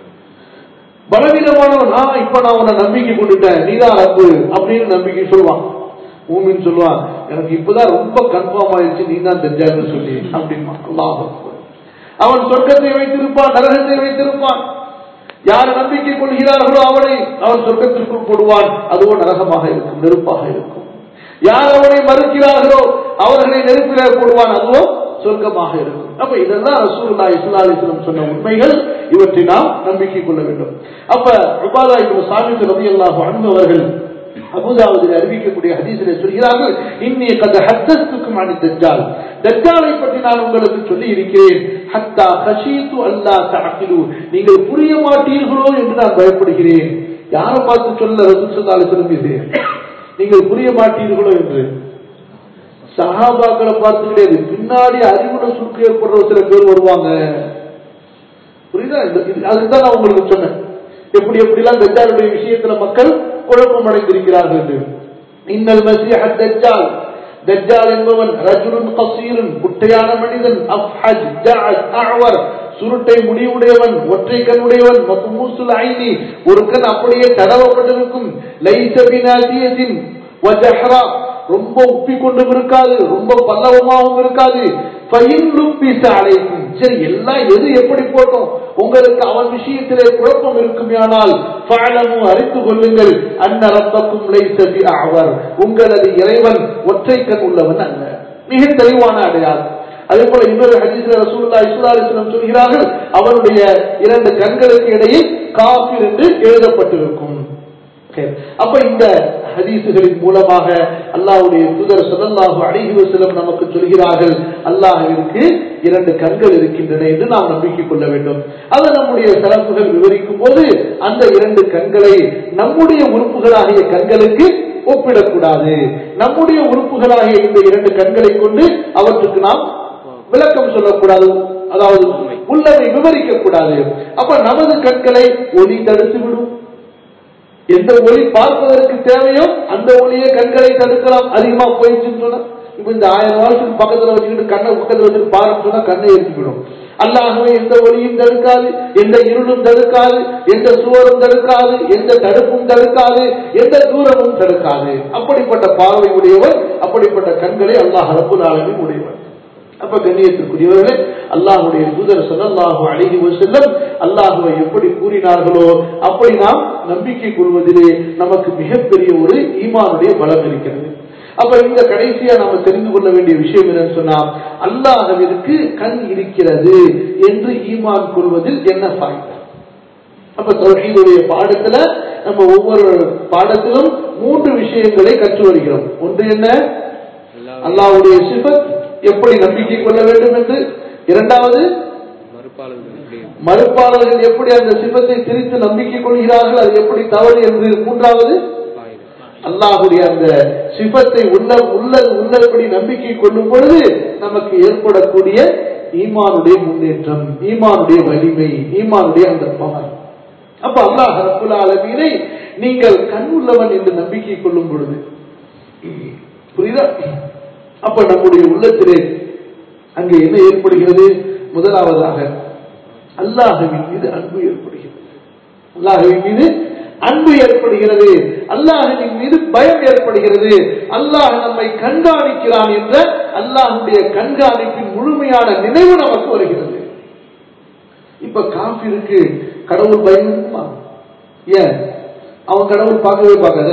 பலவீனமானவன், இப்ப நான் உன்னை நம்பிக்கை கொண்டுட்டேன், நீதான் ரப்பு அப்படின்னு நம்பிக்கை சொல்லுவான். மூமின் சொல்லுவான், எனக்கு இப்பதான் ரொம்ப கன்ஃபார்ம் ஆயிடுச்சு நீ தான் தஜ்ஜால்னு சொல்லி அப்படிமா. அல்லாஹ் அக்பர். அவன் சொர்க்கத்தை வைத்திருப்பான், நரகத்தை வைத்திருப்பான். யார் நம்பிக்கை கொள்கிறார்களோ அவன் சொர்க்கத்திற்குள் போடுவான், அதுவோ நரகமாக இருக்கும், நெருப்பாக இருக்கும். யார் அவனை மறுக்கிறார்களோ அவர்களை நெருப்பிலே போடுவான், அதுவோ சொர்க்கமாக இருக்கும். அப்ப இதெல்லாம் ரசூலுல்லாஹி ஸல்லல்லாஹு அலைஹி வஸல்லம் சொன்ன உண்மைகள், இவற்றை நாம் நம்பிக்கை கொள்ள வேண்டும். அப்ப உபாதா இப்னு சாமித் ரலியல்லாஹு அன்ஹு அவர்கள் அபூதாவுதில் அறிவிக்கக்கூடிய ஹதீஸிலே சொல்கிறார்கள், இன்னி கத் ஹத்தஸ்துக்கும் அனி தஜ்ஜால், தஜ்ஜாலை பற்றி நான் உங்களுக்கு சொல்லி இருக்கிறேன், ஹத்தா ஹஷீது அல்லா தஅகிலு, நீங்கள் புரிய மாட்டீர்களோ என்று நான் பயப்படுகிறேன். யாரை பார்த்து சொல்ல ரசூல் ஸல்லல்லாஹு அலைஹி வஸல்லம் இது, நீங்கள் புரிய மாட்டீர்களோ என்று? சஹாபாக்களை பார்த்து கிடையாது, பின்னாடி அறிவுட சுருக்கு ஏற்படுற சில பேர் வருவாங்க, புரியுதா? அதுதான் நான் உங்களுக்கு சொன்னேன், எப்படி எப்படிலாம் தஜ்ஜாலுடைய விஷயத்துல மக்கள் குழப்பம் அடைந்திருக்கிறார்கள் என்று. இன்னல் மஸீஹ் தஜ்ஜால், தஜ்ஜால் என்பவன் ரஜுலுன் கஸீருன், குட்டையான மனிதன், அஃஹஜ் ஜஅத் அஅவர், சுருட்டை முடிவுடையவன், ஒற்றை கண் உடையவன், மத்மூசுல் ஐனி, ஒரு கண் அப்படியே தடவப்பட்டிருக்கும், லைஸ பினாதியத்தின் வஜஹரா, ரொம்ப உப்பி கொண்டும் இருக்காது, ரொம்ப பல்லவமாகவும் இருக்காது. சரி, எல்லாம் எது எப்படி போட்டோம், உங்களுக்கு அவன் விஷயத்திலே குழப்பம் இருக்குமானால் அறிந்து கொள்ளுங்கள், அன்ன ரப்பக்கும் லைஸ பிஅஅவர், உங்களது இறைவன் ஒற்றை கண் உள்ளவன் அல்ல. மிக தெளிவான அடையாளம். அதே போல இன்னொரு ஹதீஸ்ல ரசூலுல்லாஹி ஸல்லல்லாஹு அலைஹி வஸல்லம் சொல்கிறார்கள், அவனுடைய 2 கண்களுக்கு இடையில் காஃபிர் என்று எழுதப்பட்டிருக்கும். அப்ப இந்த ஹதீசுகளின் மூலமாக அல்லாஹ்வுடைய தூதர் ஸல்லல்லாஹு அலைஹி வஸல்லம் நமக்கு சொல்கிறார்கள், அல்லாஹ்விற்கு 2 கண்கள் இருக்கின்றன என்று நாம் நம்பிக்கை கொள்ள வேண்டும். அதை நம்முடைய சலஃபுகள் விவரிக்கும் போது அந்த 2 கண்களை நம்முடைய உறுப்புகளாகிய கண்களுக்கு ஒப்பிடக்கூடாது. நம்முடைய உறுப்புகளாகிய இந்த 2 கண்களை கொண்டு அவற்றுக்கு நாம் விளக்கம் சொல்லக்கூடாது, அதாவது உள்ளவை விவரிக்க கூடாது. அப்ப நமது கண்களை ஒளி தடுத்து விடும். எந்த ஒளி பார்ப்பதற்கு தேவையோ அந்த ஒளியை கண்களை தடுக்கலாம். அதிகமா போயிடுச்சுன்னு சொன்னா, இப்ப இந்த 1000 வருஷத்துக்கு பக்கத்துல வச்சுக்கிட்டு கண்ணை பக்கத்துல வச்சுட்டு பாருன்னு சொன்னா கண்ணை எரிச்சுவிடும். அல்லாஹ்வே எந்த ஒளியும் தடுக்காது, எந்த இருளும் தடுக்காது, எந்த சுவரும் தடுக்காது, எந்த தடுப்பும் தடுக்காது, எந்த தூரமும் தடுக்காது. அப்படிப்பட்ட பார்வை உடையவர், அப்படிப்பட்ட கண்களை அல்லாஹ் ரப்புல் ஆலமீன் உடையவர். அப்ப கண்ணியத்திற்குரியவர்களே, அல்லாஹ்வுடைய தூதர் ஸல்லல்லாஹு அலைஹி வஸல்லம் அல்லாஹ்வை எப்படி கூறினார்களோ அப்படி நாம் நம்பிக்கை கொள்வதிலே நமக்கு மிகப்பெரிய ஒரு ஈமானுடைய பலம் இருக்கிறது. அப்ப இந்த கடைசியா நாம தெரிந்து கொள்ள வேண்டிய விஷயம் என்னன்னு சொன்னா, அல்லாஹ்விற்கு கண் இருக்கிறது என்று ஈமான் கொள்வதில் என்ன ஃபாய்தா? அப்ப தௌஹீதுடைய பாடத்துல நம்ம ஒவ்வொரு பாடத்திலும் 3 விஷயங்களை கற்று வருகிறோம். ஒன்று என்ன? அல்லாஹ்வுடைய சிஃபத் எப்படி நம்பிக்கை கொள்ள வேண்டும் என்று. இரண்டாவது, மறுப்பாளர்கள் எப்படி அந்த சிஃபத்தை திரித்து நம்பிக்கை கொள்கிறார்கள், அது எப்படி தவறு என்று. மூன்றாவது, அல்லாஹ்வுடைய அந்த சிஃபத்தை உள்ளபடி நம்பிக்கை கொள்ளும் பொழுது நமக்கு ஏற்படக்கூடிய ஈமானுடைய முன்னேற்றம், ஈமானுடைய வலிமை, ஈமானுடைய அந்த பவர். அப்ப அல்லாஹ் ரப்புல் ஆலமீனை நீங்கள் கண் உள்ளவன் என்று நம்பிக்கை கொள்ளும் பொழுது, புரியுதா? அப்ப நம்முடைய உள்ளத்திலே அங்கே என்ன ஏற்படுகிறது? முதலாவதாக அல்லாஹ்வின் மீது அன்பு ஏற்படுகிறது. அல்லாஹ்வின் மீது அன்பு ஏற்படுகிறது. அல்லாஹ்வின் மீது பயம் ஏற்படுகிறது. அல்லாஹ் நம்மை கண்காணிக்கிறான் என்ற அல்லாஹ்வுடைய கண்காணிப்பின் முழுமையான நினைவு நமக்கு வருகிறது. இப்ப காஃபிருக்கு கடவுள் பயம் இருக்குமா? ஏன்? அவன் கடவுள் பார்க்கவே பார்க்காத.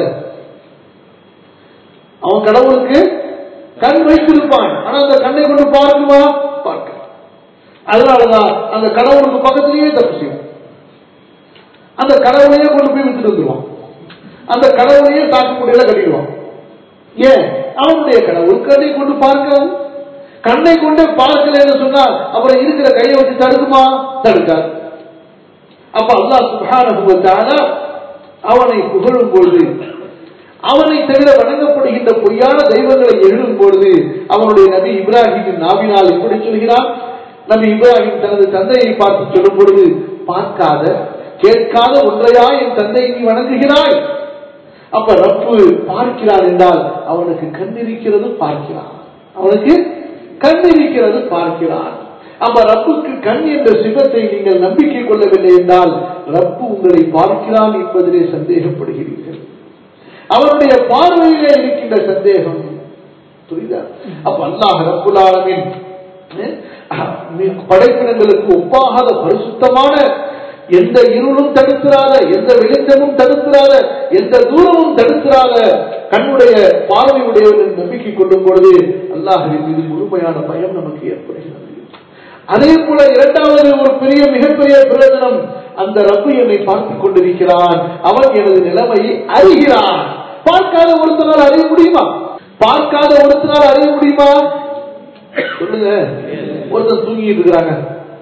அவன் கடவுளுக்கு கண் வைத்திருப்பான், ஆனா அந்த கண்ணை கொண்டு பார்க்குமா? பார்க்க. அதனாலதான் அந்த கடவுளுக்கு பக்கத்திலேயே தப்பு செய்யும். அந்த கடவுளையே கொண்டு போய் வித்துட்டு வந்துடுவான். அந்த கடவுளையே தாக்கு முடியல கட்டிடுவான். ஏன்? அவனுடைய கடவுள் கண்ணை கொண்டு பார்க்காது. கண்ணை கொண்டு பார்க்கலன்னு சொன்னா அப்புறம் இருக்கிற கையை வச்சு தடுக்குமா? தடுக்காது. அப்ப அல்லாஹ் சுப்ஹானஹு வ தஆலா அவனை புகழும் பொழுது, அவனை தவிர வணங்கப்படுகின்ற பொய்யான தெய்வங்களை எழுதும் பொழுது அவனுடைய நபி இப்ராஹிமின் நாவினால் எப்படி சொல்கிறான்? நபி இப்ராஹிம் தனது தந்தையை பார்த்து சொல்லும் பொழுது, பார்க்காத கேட்காத ஒன்றையா என் தந்தை நீ வணங்குகிறாய்? அப்ப ரப்பு பார்க்கிறான் என்றால் அவனுக்கு கண் இருக்கிறது, பார்க்கிறான். அவனுக்கு கண் இருக்கிறது, பார்க்கிறான். அப்ப ரப்புக்கு கண் என்ற சிவத்தை நீங்கள் நம்பிக்கை கொள்ளவில்லை என்றால் ரப்பு உங்களை பார்க்கிறான் என்பதிலே சந்தேகப்படுகிறீர்கள். அவருடைய பார்வையிலே இருக்கின்ற சந்தேகம். புரியுதா? அப்ப அல்லாஹ் ரப்புல் ஆலமீன் படைப்பினங்களுக்கு ஒப்பாகாத பரிசுத்தமான, எந்த இருளும் தடுக்கிறாத, எந்த வெளிச்சமும் தடுக்கிறாத, எந்த தூரமும் தடுக்கிறாத கண்ணுடைய பார்வையுடையவர்கள் நம்பிக்கை கொள்ளும் பொழுது அல்லாஹ்வின் மீது முழுமையான பயம் நமக்கு ஏற்படுகிறது. அதே போல இரண்டாவது ஒரு மிகப்பெரிய பிரயோஜனம், அந்த ரப்பு என்னை பார்த்துக் கொண்டிருக்கிறான், அவன் எனது நிலைமையை அறிகிறான். பார்க்காத ஒருத்தனால் அறிய முடியுமா? பார்க்காத ஒருத்தனால் அறிய முடியுமா? சொல்லுங்க. ஒருத்தர் தூங்கிட்டு இருக்கிறாங்க,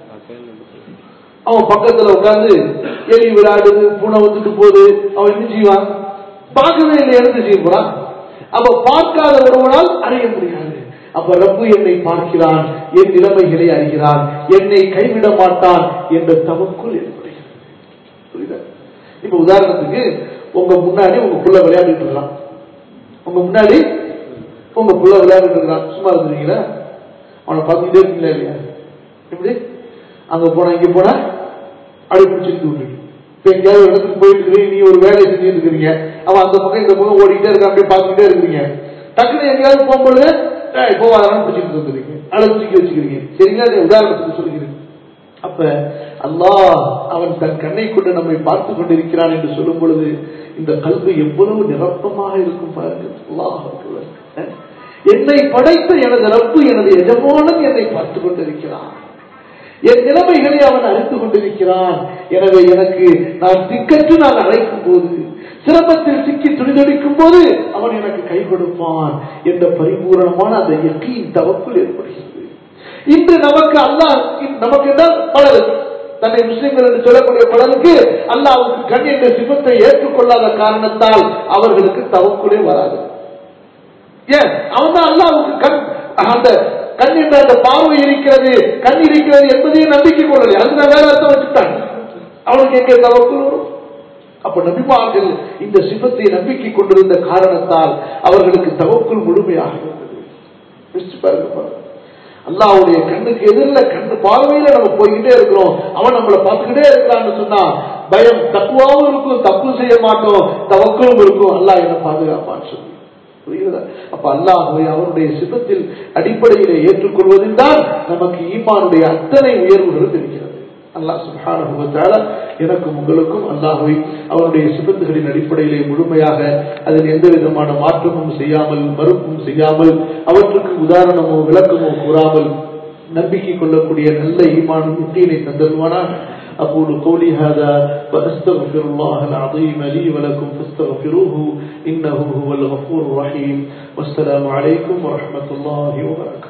அவன் பக்கத்துல உட்கார்ந்து எலி விளையாடுது, பூனை வந்துட்டு போகுது, அவன் என்ன செய்வான்? பார்க்கவே இல்லை, என்ன செய்ய போறான்? அப்ப பார்க்காத ஒருவனால் அறிய முடியாது. அப்ப ரப்பு என்னை பார்க்கிறான், என் நிலைமைகளை அறிகிறான், என்னை கைவிட மாட்டான் என்ற தவக்குள் ஏற்படுகிறது. புரியுதா? இப்ப உதாரணத்துக்கு உங்க முன்னாடி உங்க புள்ள விளையாடிட்டு இருக்கான், உங்க முன்னாடி உங்க புள்ள விளையாடிட்டு இருக்கான், சும்மா இருந்தீங்களா? அவனை பார்த்துக்கிட்டே இருக்கீங்களா இல்லையா? எப்படி? அங்க போனா இங்க போனா அடி பிடிச்சிட்டு விட்டுருக்கு. இப்ப எங்கேயாவது இடத்துக்கு போயிட்டு இருக்கிறீங்க, நீ ஒரு வேலையை செஞ்சுட்டு இருக்கிறீங்க, அவன் அந்த பக்கம் இந்த பக்கம் ஓடிக்கிட்டே இருக்க, அப்படியே பார்த்துக்கிட்டே இருக்கிறீங்க. டக்குன்னு எங்கேயாவது போகும்பொழுது இப்போ அதெல்லாம் பிடிச்சிட்டு வந்துருக்கீங்க, அழைச்சிக்க வச்சுக்கிறீங்க. சரிங்களா? உதாரணத்துக்கு சொல்லுகிறேன். அப்ப அல்லாஹ் அவன் தன் கண்ணை கொண்டு நம்மை பார்த்து கொண்டிருக்கிறான் என்று சொல்லும் பொழுது இந்த கல்வி எவ்வளவு நிரப்பமாக இருக்கும் பாருங்கள். அல்லாஹ், என்னை படைத்த எனது ரப்பு, எனது எஜமானன் என்னை பார்த்து கொண்டிருக்கிறான், என் நிலைமைகளை அவன் அறிந்து கொண்டிருக்கிறான். எனவே எனக்கு நான் திக்கற்று நான் அழைக்கும் போது, சிரமத்தில் சிக்கி துணிதொடிக்கும் போது அவன் எனக்கு கை கொடுப்பான் என்ற பரிபூரணமான அந்த யக்கீன் தவக்குள் ஏற்படுகிறது. இன்று நமக்கு அல்லாஹ் நமக்கு என்றால் பலருக்கு, தன்னை முஸ்லிம்கள் என்று சொல்லக்கூடிய பலருக்கு அல்லாஹ்வுக்கு கண் என்ற சிபத்தை ஏற்றுக்கொள்ளாத காரணத்தால் அவர்களுக்கு தவக்குலே வராது. ஏன்? அவன் தான் அல்லாஹ்வுக்கு கண், அந்த கண் என்ற அந்த பார்வை இருக்கிறது, கண் இருக்கிறது என்பதையே நம்பிக்கை கொள்ளலை. அதுதான் வேற அர்த்தம் வச்சுட்டாங்க. அவனுக்கு எங்கே தவக்குள் வரும்? அப்ப நபிமார்கள் இந்த சிபத்தை நம்பிக்கை கொண்டிருந்த காரணத்தால் அவர்களுக்கு தவக்குள் முழுமையாக இருந்தது. அல்லாஹ்வுடைய கண்ணுக்கு எதிரில் கண்ணு பார்வையில நம்ம போய்கிட்டே இருக்கிறோம், அவன் நம்மளை பார்த்துக்கிட்டே இருக்கிறான்னு சொன்னா பயம், தக்குவாவும் இருக்கும், தப்பு செய்ய மாட்டோம், தவக்குலும் இருக்கும், அல்லாஹ் என்ன பாதுகாப்பான்னு சொல்லி. புரியுதா? அப்ப அல்லாஹ்வை அவருடைய சிபத்தில் அடிப்படையிலே ஏற்றுக்கொள்வதில் தான் நமக்கு ஈமானுடைய அத்தனை உயர்வுகளும் இருக்கிறது. அல்லாஹ் சுப்ஹானஹு வ தஆலா எனக்கும் உங்களுக்கும் அல்லாஹ்வை அவருடைய சிபத்துகளின் அடிப்படையிலே முழுமையாக அதில் எந்த விதமான மாற்றமும் செய்யாமல், மறுப்பும் செய்யாமல், அவற்றுக்கு உதாரணமோ விளக்கமோ கூறாமல் நம்பிக்கை கொள்ளக்கூடிய நல்ல ஈமான் யக்கீனை தந்தருவானாக. أقول قولي هذا وأستغفر الله العظيم لي ولكم فاستغفروه إنه هو الغفور الرحيم. والسلام عليكم ورحمة الله وبركاته.